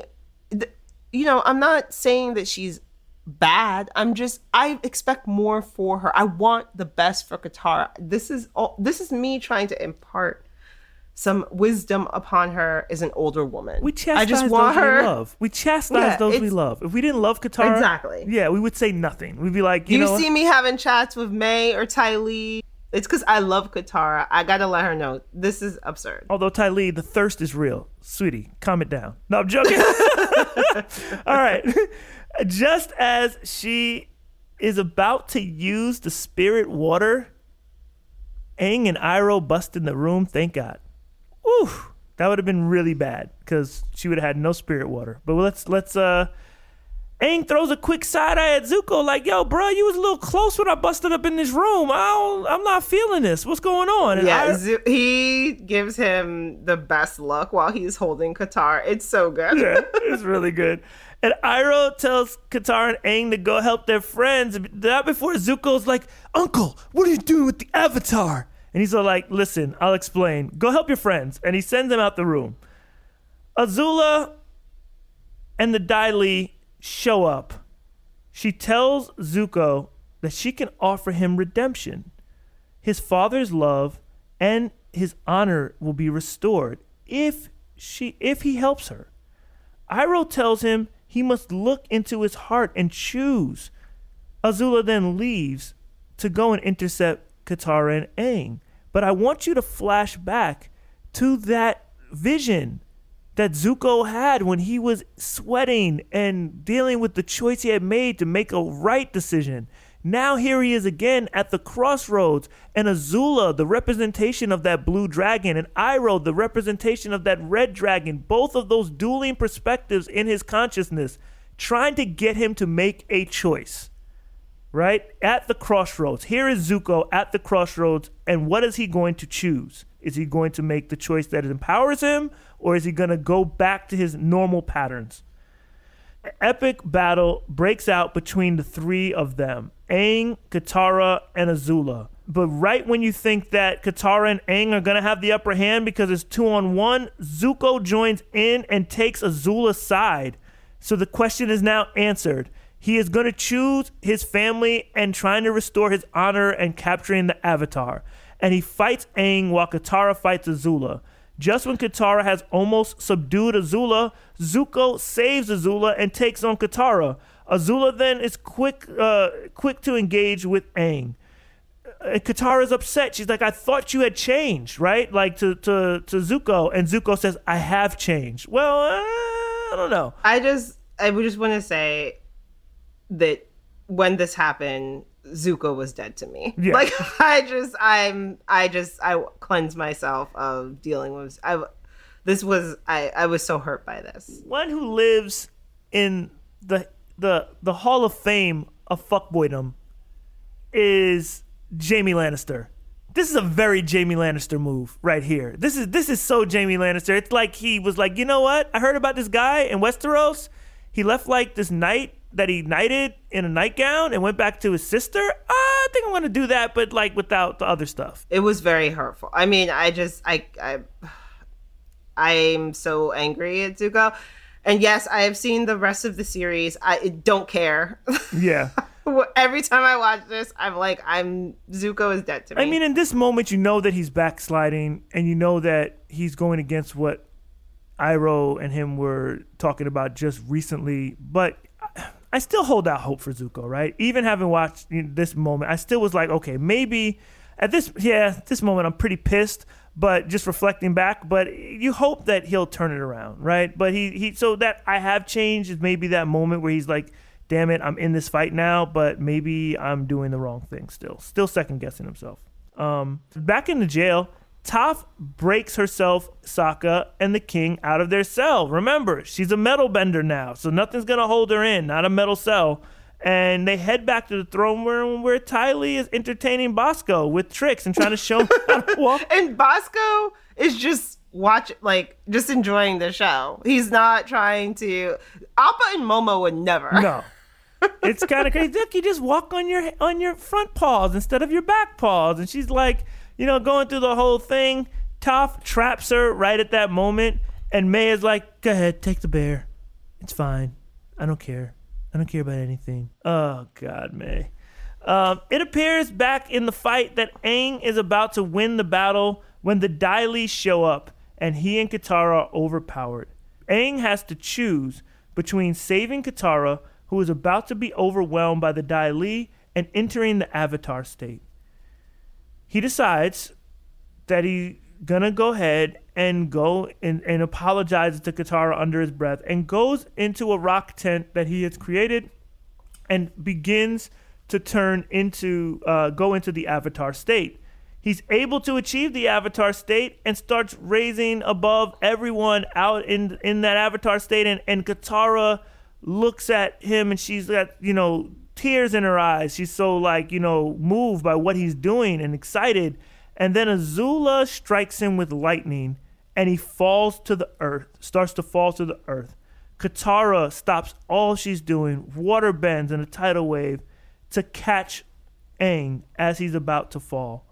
I'm not saying that she's bad. I expect more for her. I want the best for Katara. This is me trying to impart some wisdom upon her as an older woman. We chastise those we love. We chastise those we love. If we didn't love Katara, exactly. Yeah, we would say nothing. We'd be like, you see me having chats with May or Ty Lee. It's because I love Katara. I gotta let her know this is absurd. Although Ty Lee, the thirst is real. Sweetie, calm it down. No, I'm joking. All right. Just as she is about to use the spirit water, Aang and Iroh bust in the room. Thank God. Woo, that would have been really bad because she would have had no spirit water. But let's Aang throws a quick side eye at Zuko like, yo, bro, you was a little close when I busted up in this room. I'm not feeling this. What's going on? And he gives him the best look while he's holding Katara. It's so good. Yeah, it's really good. And Iroh tells Katara and Aang to go help their friends. That before Zuko's like, Uncle, what are you doing with the Avatar? And he's all like, listen, I'll explain. Go help your friends. And he sends them out the room. Azula and the Dai Li show up. She tells Zuko that she can offer him redemption. His father's love and his honor will be restored if he helps her. Iroh tells him he must look into his heart and choose. Azula then leaves to go and intercept Katara and Aang. But I want you to flash back to that vision that Zuko had when he was sweating and dealing with the choice he had made to make a right decision. Now here he is again at the crossroads, and Azula, the representation of that blue dragon, and Iroh, the representation of that red dragon, both of those dueling perspectives in his consciousness, trying to get him to make a choice. Right? At the crossroads. Here is Zuko at the crossroads, and what is he going to choose? Is he going to make the choice that empowers him, or is he going to go back to his normal patterns? An epic battle breaks out between the three of them, Aang, Katara, and Azula. But right when you think that Katara and Aang are going to have the upper hand because it's 2-on-1, Zuko joins in and takes Azula's side. So the question is now answered. He is going to choose his family and trying to restore his honor and capturing the Avatar. And he fights Aang while Katara fights Azula. Just when Katara has almost subdued Azula, Zuko saves Azula and takes on Katara. Azula then is quick to engage with Aang. Katara's upset. She's like, I thought you had changed, right? Like to Zuko. And Zuko says, I have changed. Well, I don't know. I would just want to say that when this happened, Zuko was dead to me. Yeah. Like I cleansed myself of dealing with. I was so hurt by this. One who lives in the Hall of Fame of fuckboydom is Jaime Lannister. This is a very Jaime Lannister move right here. This is so Jaime Lannister. It's like he was like, you know what? I heard about this guy in Westeros. He left like this knight that he knighted in a nightgown and went back to his sister. I think I'm going to do that, but like without the other stuff. It was very hurtful. I mean, I'm so angry at Zuko. And yes, I have seen the rest of the series. I don't care. Yeah. Every time I watch this, I'm like, Zuko is dead to me. I mean, in this moment, you know that he's backsliding and you know that he's going against what Iroh and him were talking about just recently, but I still hold out hope for Zuko, right? Even having watched this moment, I still was like, okay, maybe at this moment I'm pretty pissed, but just reflecting back, but you hope that he'll turn it around, right? But so that I have changed is maybe that moment where he's like, damn it, I'm in this fight now, but maybe I'm doing the wrong thing still second guessing himself. Back in the jail, Toph breaks herself, Sokka, and the king out of their cell. Remember, she's a metal bender now, so nothing's going to hold her in, not a metal cell. And they head back to the throne room where Ty Lee is entertaining Bosco with tricks and trying to show him how to walk. And Bosco is just just enjoying the show. He's not trying to. Appa and Momo would never. No. It's kind of crazy. Look, you just walk on your front paws instead of your back paws. And she's like, going through the whole thing. Toph traps her right at that moment. And May is like, go ahead, take the bear. It's fine. I don't care. I don't care about anything. Oh, God, May. It appears back in the fight that Aang is about to win the battle when the Dai Li show up and he and Katara are overpowered. Aang has to choose between saving Katara, who is about to be overwhelmed by the Dai Li, and entering the Avatar state. He decides that he's gonna go ahead and go and apologizes to Katara under his breath and goes into a rock tent that he has created and begins to go into the Avatar state. He's able to achieve the Avatar state and starts raising above everyone out in that Avatar state. And Katara looks at him and she's got, tears in her eyes. She's so moved by what he's doing and excited. And then Azula strikes him with lightning and he falls to the earth, starts to fall to the earth. Katara stops all she's doing, water bends in a tidal wave to catch Aang as he's about to fall.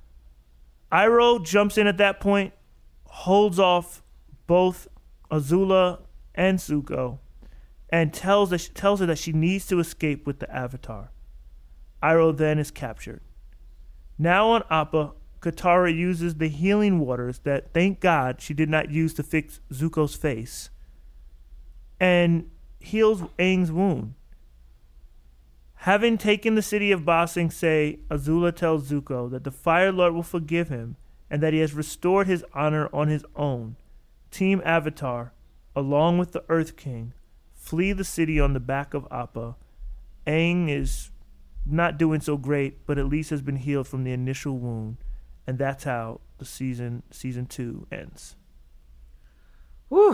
Iroh jumps in at that point, holds off both Azula and Zuko, and tells her that she needs to escape with the Avatar. Iroh then is captured. Now on Appa, Katara uses the healing waters that, thank God, she did not use to fix Zuko's face, and heals Aang's wound. Having taken the city of Ba Sing Se, Azula tells Zuko that the Fire Lord will forgive him and that he has restored his honor on his own. Team Avatar, along with the Earth King, flee the city on the back of Appa. Aang is not doing so great, but at least has been healed from the initial wound. And that's how the season 2 ends. Whew.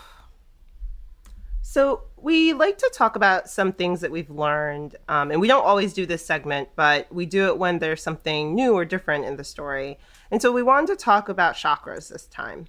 So we like to talk about some things that we've learned, and we don't always do this segment, but we do it when there's something new or different in the story. And so we wanted to talk about chakras this time.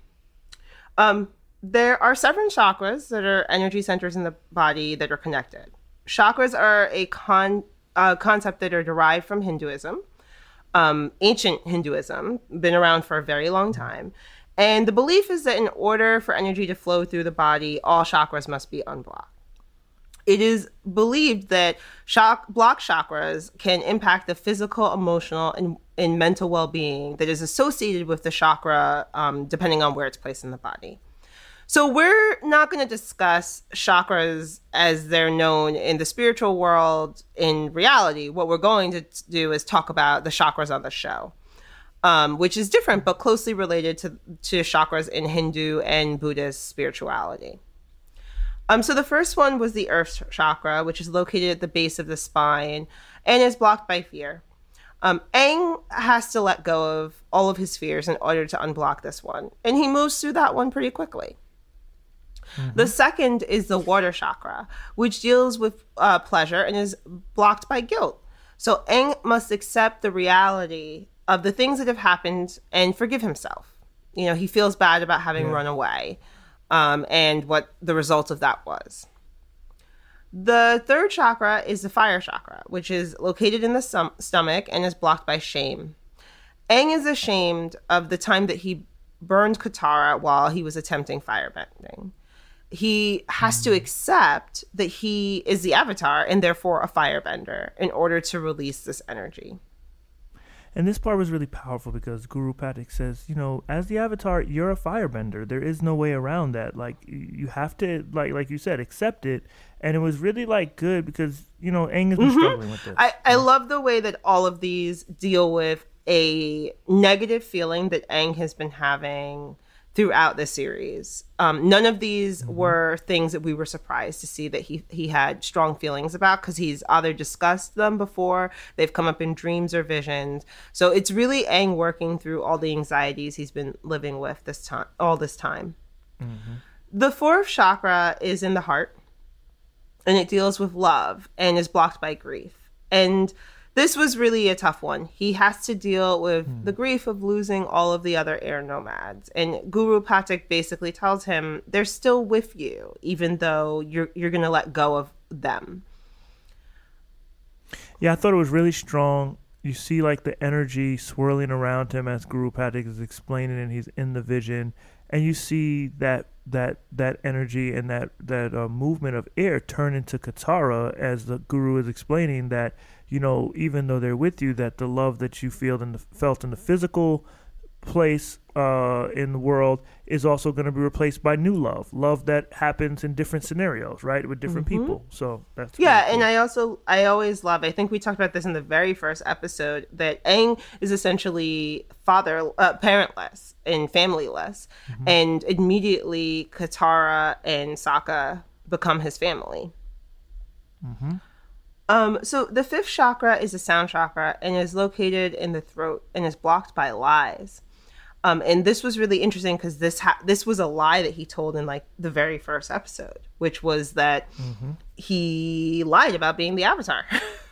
There are 7 chakras that are energy centers in the body that are connected. Chakras are a concept that are derived from Hinduism, ancient Hinduism, been around for a very long time. And the belief is that in order for energy to flow through the body, all chakras must be unblocked. It is believed that blocked chakras can impact the physical, emotional, and mental well-being that is associated with the chakra, depending on where it's placed in the body. So we're not going to discuss chakras as they're known in the spiritual world in reality. What we're going to do is talk about the chakras on the show. Which is different but closely related to chakras in Hindu and Buddhist spirituality. So the first one was the Earth chakra, which is located at the base of the spine and is blocked by fear. Aang has to let go of all of his fears in order to unblock this one, and he moves through that one pretty quickly. Mm-hmm. The second is the Water chakra, which deals with pleasure and is blocked by guilt. So Aang must accept the reality of the things that have happened and forgive himself. He feels bad about having run away, and what the result of that was. The third chakra is the Fire chakra, which is located in the stomach and is blocked by shame. Aang is ashamed of the time that he burned Katara while he was attempting firebending. He has to accept that he is the Avatar and therefore a firebender in order to release this energy. And this part was really powerful because Guru Pathik says, as the Avatar, you're a firebender. There is no way around that. You have to, like you said, accept it. And it was really, good because, Aang has been struggling with this. I love the way that all of these deal with a negative feeling that Aang has been having throughout the series. None of these were things that we were surprised to see that he had strong feelings about, because he's either discussed them before, they've come up in dreams or visions. So it's really Aang working through all the anxieties he's been living with all this time. Mm-hmm. The fourth chakra is in the heart. and it deals with love and is blocked by grief. And this was really a tough one. He has to deal with the grief of losing all of the other air nomads. And Guru Pathak basically tells him they're still with you, even though you're going to let go of them. Yeah, I thought it was really strong. You see like the energy swirling around him as Guru Pathak is explaining and he's in the vision. And you see that energy and that movement of air turn into Katara as the Guru is explaining that, you know, even though they're with you, that the love that you felt in the physical place in the world is also going to be replaced by new love that happens in different scenarios, right, with different people. So that's yeah, really cool. And I always love, I think we talked about this in the very first episode, that Aang is essentially parentless and familyless, and immediately Katara and Sokka become his family. So the fifth chakra is a sound chakra and is located in the throat and is blocked by lies. And this was really interesting because this was a lie that he told in like the very first episode, which was that he lied about being the Avatar.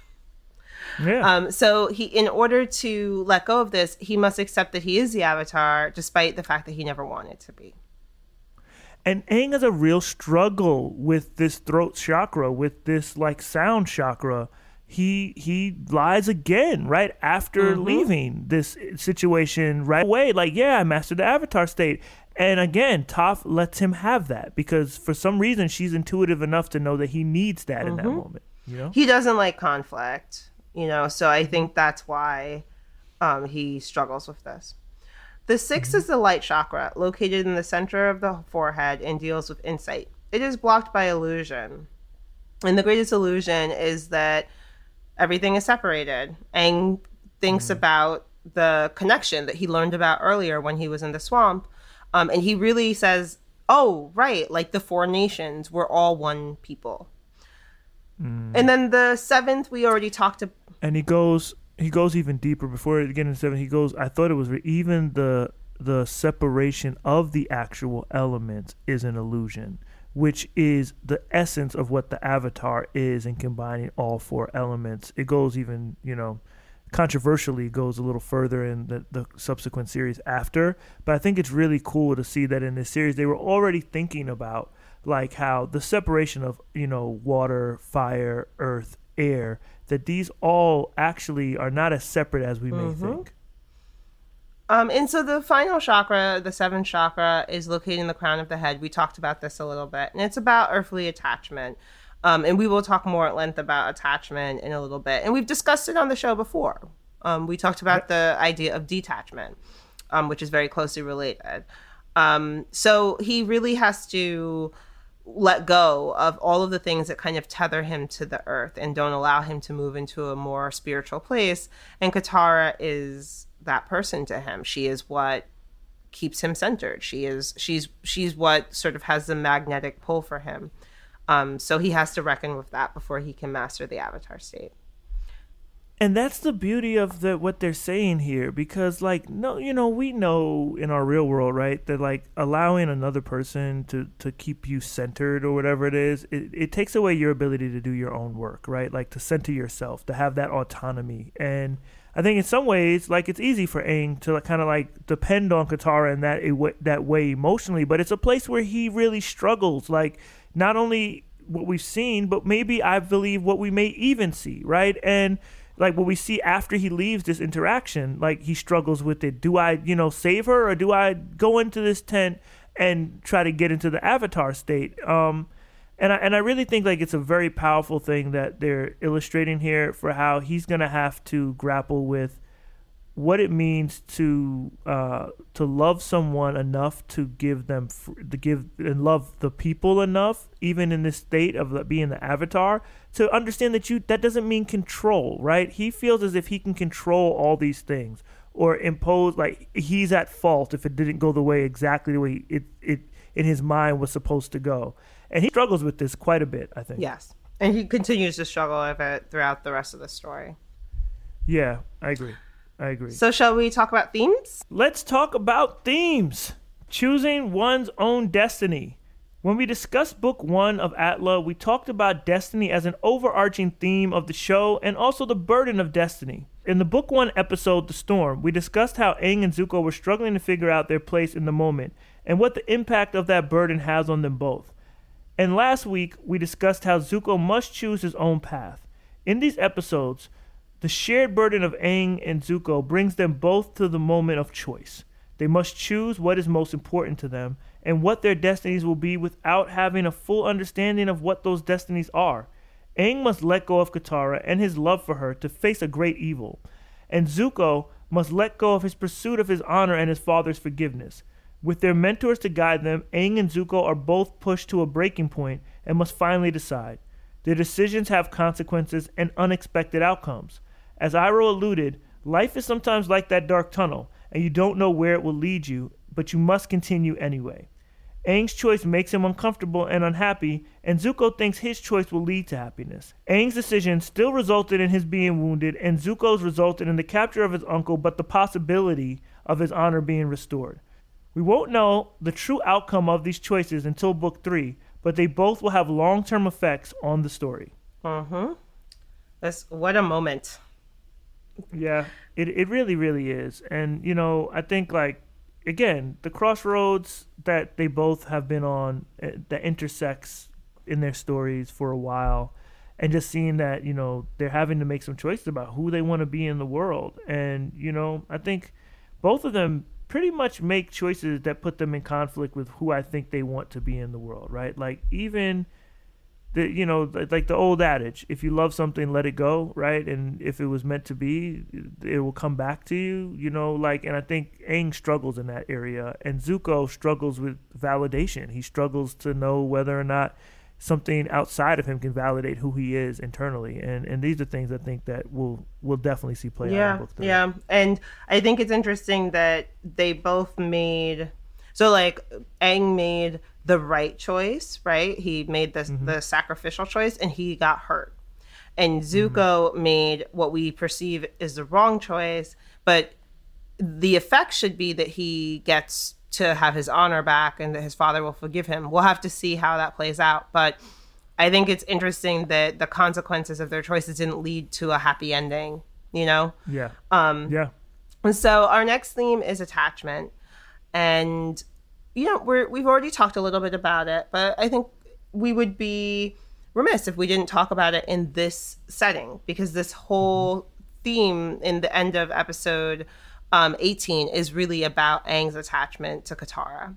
Yeah. So in order to let go of this, he must accept that he is the Avatar, despite the fact that he never wanted to be. And Aang has a real struggle with this throat chakra, with this like sound chakra. He lies again right after leaving this situation right away. Like, yeah, I mastered the Avatar state. And again, Toph lets him have that because for some reason she's intuitive enough to know that he needs that in that moment. You know? He doesn't like conflict, you know, so I think that's why he struggles with this. The sixth is the light chakra, located in the center of the forehead and deals with insight. It is blocked by illusion. And the greatest illusion is that everything is separated. Aang thinks about the connection that he learned about earlier when he was in the swamp. And he really says, oh, right, like the four nations were all one people. And then the seventh, we already talked about. And he goes even deeper. Before we get into seven, he goes, I thought it was even the separation of the actual elements is an illusion, which is the essence of what the Avatar is in combining all four elements. It goes even, you know, controversially goes a little further in the subsequent series after. But I think it's really cool to see that in this series, they were already thinking about like how the separation of, you know, water, fire, earth, air, that these all actually are not as separate as we may think. And so the final chakra, the seventh chakra, is located in the crown of the head. We talked about this a little bit, and it's about earthly attachment. And we will talk more at length about attachment in a little bit. And we've discussed it on the show before. We talked about the idea of detachment, which is very closely related. So he really has to let go of all of the things that kind of tether him to the earth and don't allow him to move into a more spiritual place. And Katara is that person to him. She is what keeps him centered. She's what sort of has the magnetic pull for him. So he has to reckon with that before he can master the Avatar state. And that's the beauty of what they're saying here, because like, no, you know, we know in our real world, right, that like allowing another person to keep you centered or whatever it is, it takes away your ability to do your own work, right? Like to center yourself, to have that autonomy. And I think in some ways, like it's easy for Aang to like, kind of like depend on Katara in that way emotionally, but it's a place where he really struggles. Like not only what we've seen, but maybe I believe what we may even see, right? And like what we see after he leaves this interaction, like he struggles with it. Do I, you know, save her, or do I go into this tent and try to get into the Avatar state? And I really think like it's a very powerful thing that they're illustrating here for how he's gonna have to grapple with what it means to love someone enough to give them and love the people enough, even in this state of being the Avatar, to understand that doesn't mean control, right? He feels as if he can control all these things or impose, like he's at fault if it didn't go the way exactly the way it in his mind was supposed to go, and he struggles with this quite a bit, I think. Yes, and he continues to struggle with it throughout the rest of the story. Yeah, I agree. So shall we talk about themes? Let's talk about themes. Choosing one's own destiny. When we discussed Book 1 of Atla, we talked about destiny as an overarching theme of the show and also the burden of destiny. In the Book 1 episode, The Storm, we discussed how Aang and Zuko were struggling to figure out their place in the moment and what the impact of that burden has on them both. And last week, we discussed how Zuko must choose his own path. In these episodes, the shared burden of Aang and Zuko brings them both to the moment of choice. They must choose what is most important to them and what their destinies will be without having a full understanding of what those destinies are. Aang must let go of Katara and his love for her to face a great evil, and Zuko must let go of his pursuit of his honor and his father's forgiveness. With their mentors to guide them, Aang and Zuko are both pushed to a breaking point and must finally decide. Their decisions have consequences and unexpected outcomes. As Iroh alluded, life is sometimes like that dark tunnel, and you don't know where it will lead you, but you must continue anyway. Aang's choice makes him uncomfortable and unhappy, and Zuko thinks his choice will lead to happiness. Aang's decision still resulted in his being wounded, and Zuko's resulted in the capture of his uncle, but the possibility of his honor being restored. We won't know the true outcome of these choices until Book 3, but they both will have long-term effects on the story. What a moment. Yeah, it really, really is. And, you know, I think, like, again, the crossroads that they both have been on that intersects in their stories for a while, and just seeing that, you know, they're having to make some choices about who they want to be in the world. And, you know, I think both of them pretty much make choices that put them in conflict with who I think they want to be in the world, right? Like, even the, you know, like the old adage, if you love something, let it go, right? And if it was meant to be, it will come back to you, you know, like, and I think Aang struggles in that area, and Zuko struggles with validation. He struggles to know whether or not something outside of him can validate who he is internally. And these are things I think that we'll definitely see play out in Book 3. Yeah, and I think it's interesting that they both made, so like Aang made the right choice, right? He made the sacrificial choice, and he got hurt. And Zuko made what we perceive is the wrong choice, but the effect should be that he gets to have his honor back and that his father will forgive him. We'll have to see how that plays out. But I think it's interesting that the consequences of their choices didn't lead to a happy ending, you know? Yeah. And so our next theme is attachment. And, you know, we've already talked a little bit about it, but I think we would be remiss if we didn't talk about it in this setting, because this whole theme in the end of episode 18 is really about Aang's attachment to Katara.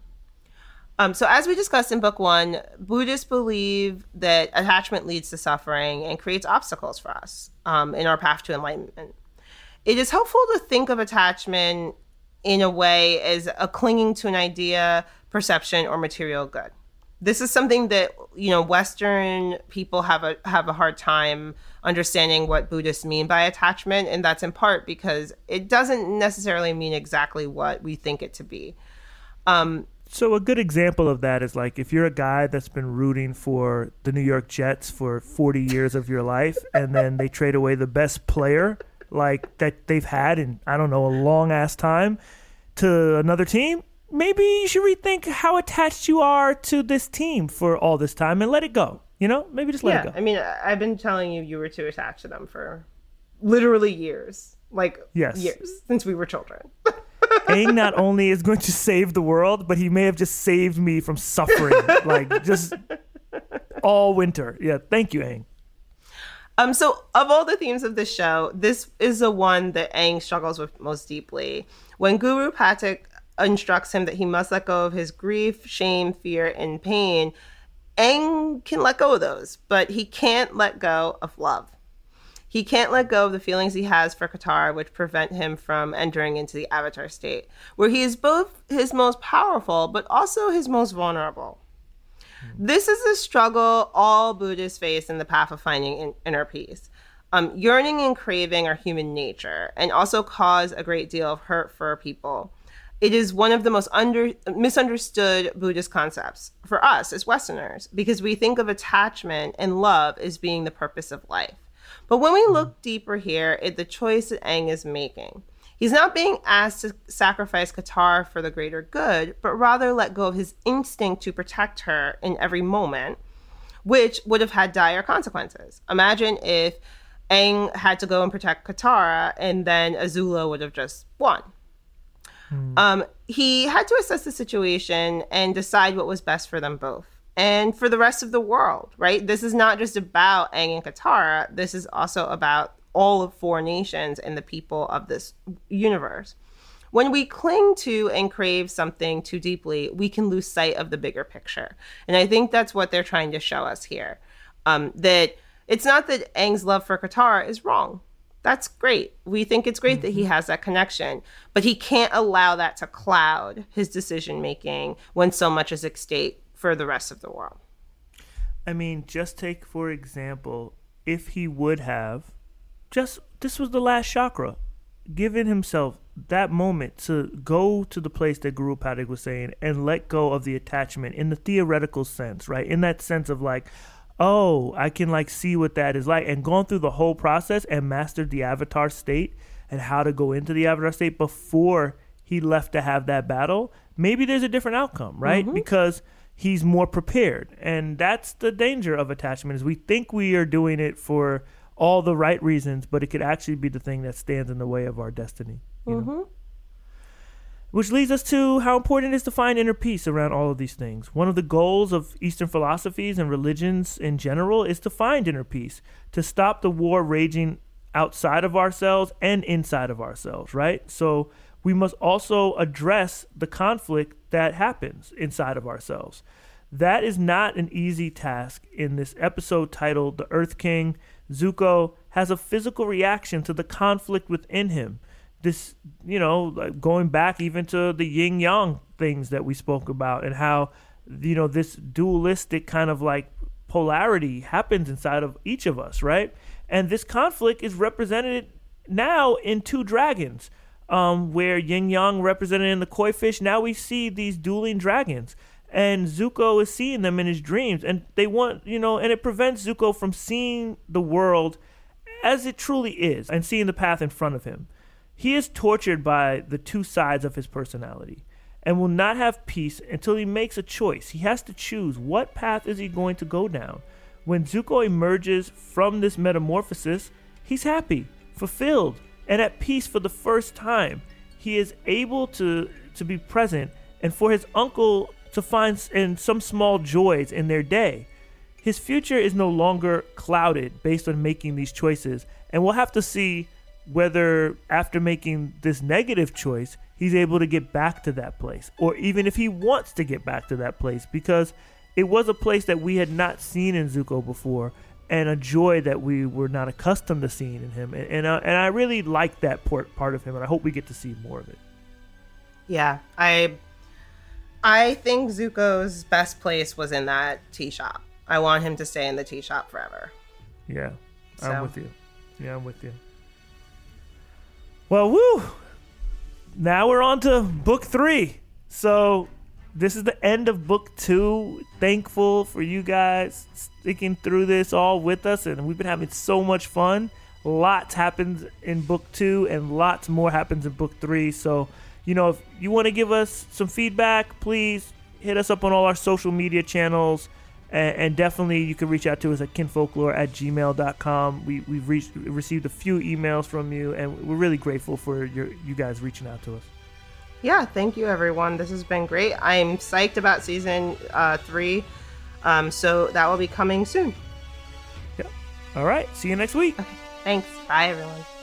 So as we discussed in Book 1, Buddhists believe that attachment leads to suffering and creates obstacles for us in our path to enlightenment. It is helpful to think of attachment in a way as a clinging to an idea, perception, or material good. This is something that, you know, Western people have a hard time understanding what Buddhists mean by attachment, and that's in part because it doesn't necessarily mean exactly what we think it to be. So a good example of that is, like, if you're a guy that's been rooting for the New York Jets for 40 years of your life, and then they trade away the best player, like, that they've had in, I don't know, a long ass time to another team, maybe you should rethink how attached you are to this team for all this time and let it go. You know, maybe just let it go. I mean, I've been telling you were too attached to them for literally years. Like, years, since we were children. Aang not only is going to save the world, but he may have just saved me from suffering, like, just all winter. Yeah, thank you, Aang. So of all the themes of this show, this is the one that Aang struggles with most deeply. When Guru Pathak instructs him that he must let go of his grief, shame, fear, and pain, Aang can let go of those, but he can't let go of love. He can't let go of the feelings he has for Katara, which prevent him from entering into the Avatar state, where he is both his most powerful, but also his most vulnerable. This is a struggle all Buddhists face in the path of finding inner peace. Yearning and craving are human nature and also cause a great deal of hurt for people. It is one of the most misunderstood Buddhist concepts for us as Westerners, because we think of attachment and love as being the purpose of life. But when we look deeper here at the choice that Aang is making, He's not being asked to sacrifice Katara for the greater good, but rather let go of his instinct to protect her in every moment, which would have had dire consequences. Imagine if Aang had to go and protect Katara, and then Azula would have just won. He had to assess the situation and decide what was best for them both and for the rest of the world, right? This is not just about Aang and Katara. This is also about all of 4 nations and the people of this universe. When we cling to and crave something too deeply, we can lose sight of the bigger picture. And I think that's what they're trying to show us here. That it's not that Aang's love for Katara is wrong. That's great. We think it's great that he has that connection, but he can't allow that to cloud his decision making when so much is at stake for the rest of the world. I mean, just take, for example, if he would have this was the last chakra, given himself that moment to go to the place that Guru Pathak was saying and let go of the attachment in the theoretical sense, right? In that sense of like, oh, I can like see what that is like, and gone through the whole process and mastered the avatar state and how to go into the avatar state before he left to have that battle, maybe there's a different outcome, right? Because he's more prepared. And that's the danger of attachment, is we think we are doing it for all the right reasons, but it could actually be the thing that stands in the way of our destiny. You know? Which leads us to how important it is to find inner peace around all of these things. One of the goals of Eastern philosophies and religions in general is to find inner peace, to stop the war raging outside of ourselves and inside of ourselves, right? So we must also address the conflict that happens inside of ourselves. That is not an easy task. In this episode titled The Earth King, Zuko has a physical reaction to the conflict within him. This, you know, like going back even to the yin yang things that we spoke about, and how, you know, this dualistic kind of like polarity happens inside of each of us, right? And this conflict is represented now in 2 dragons, where yin yang represented in the koi fish. Now we see these dueling dragons, and Zuko is seeing them in his dreams, and they want, you know, and it prevents Zuko from seeing the world as it truly is and seeing the path in front of him. He is tortured by the 2 sides of his personality and will not have peace until he makes a choice. He has to choose, what path is he going to go down. When Zuko emerges from this metamorphosis, he's happy, fulfilled, and at peace for the first time. He is able to be present and for his uncle to find some small joys in their day. His future is no longer clouded based on making these choices, and we'll have to see whether after making this negative choice, he's able to get back to that place, or even if he wants to get back to that place, because it was a place that we had not seen in Zuko before, and a joy that we were not accustomed to seeing in him. And I really like that part of him, and I hope we get to see more of it. Yeah, I think Zuko's best place was in that tea shop. I want him to stay in the tea shop forever. Yeah, I'm with you. Yeah, I'm with you. Well, woo! Now we're on to book 3. So this is the end of book 2. Thankful for you guys sticking through this all with us, and we've been having so much fun. Lots happens in book 2, and lots more happens in book 3. So, you know, if you want to give us some feedback, please hit us up on all our social media channels. And definitely you can reach out to us at kinfolklore@gmail.com. We've received a few emails from you, and we're really grateful for you guys reaching out to us. Yeah, thank you, everyone. This has been great. I'm psyched about season 3, so that will be coming soon. Yeah. All right. See you next week. Okay. Thanks. Bye, everyone.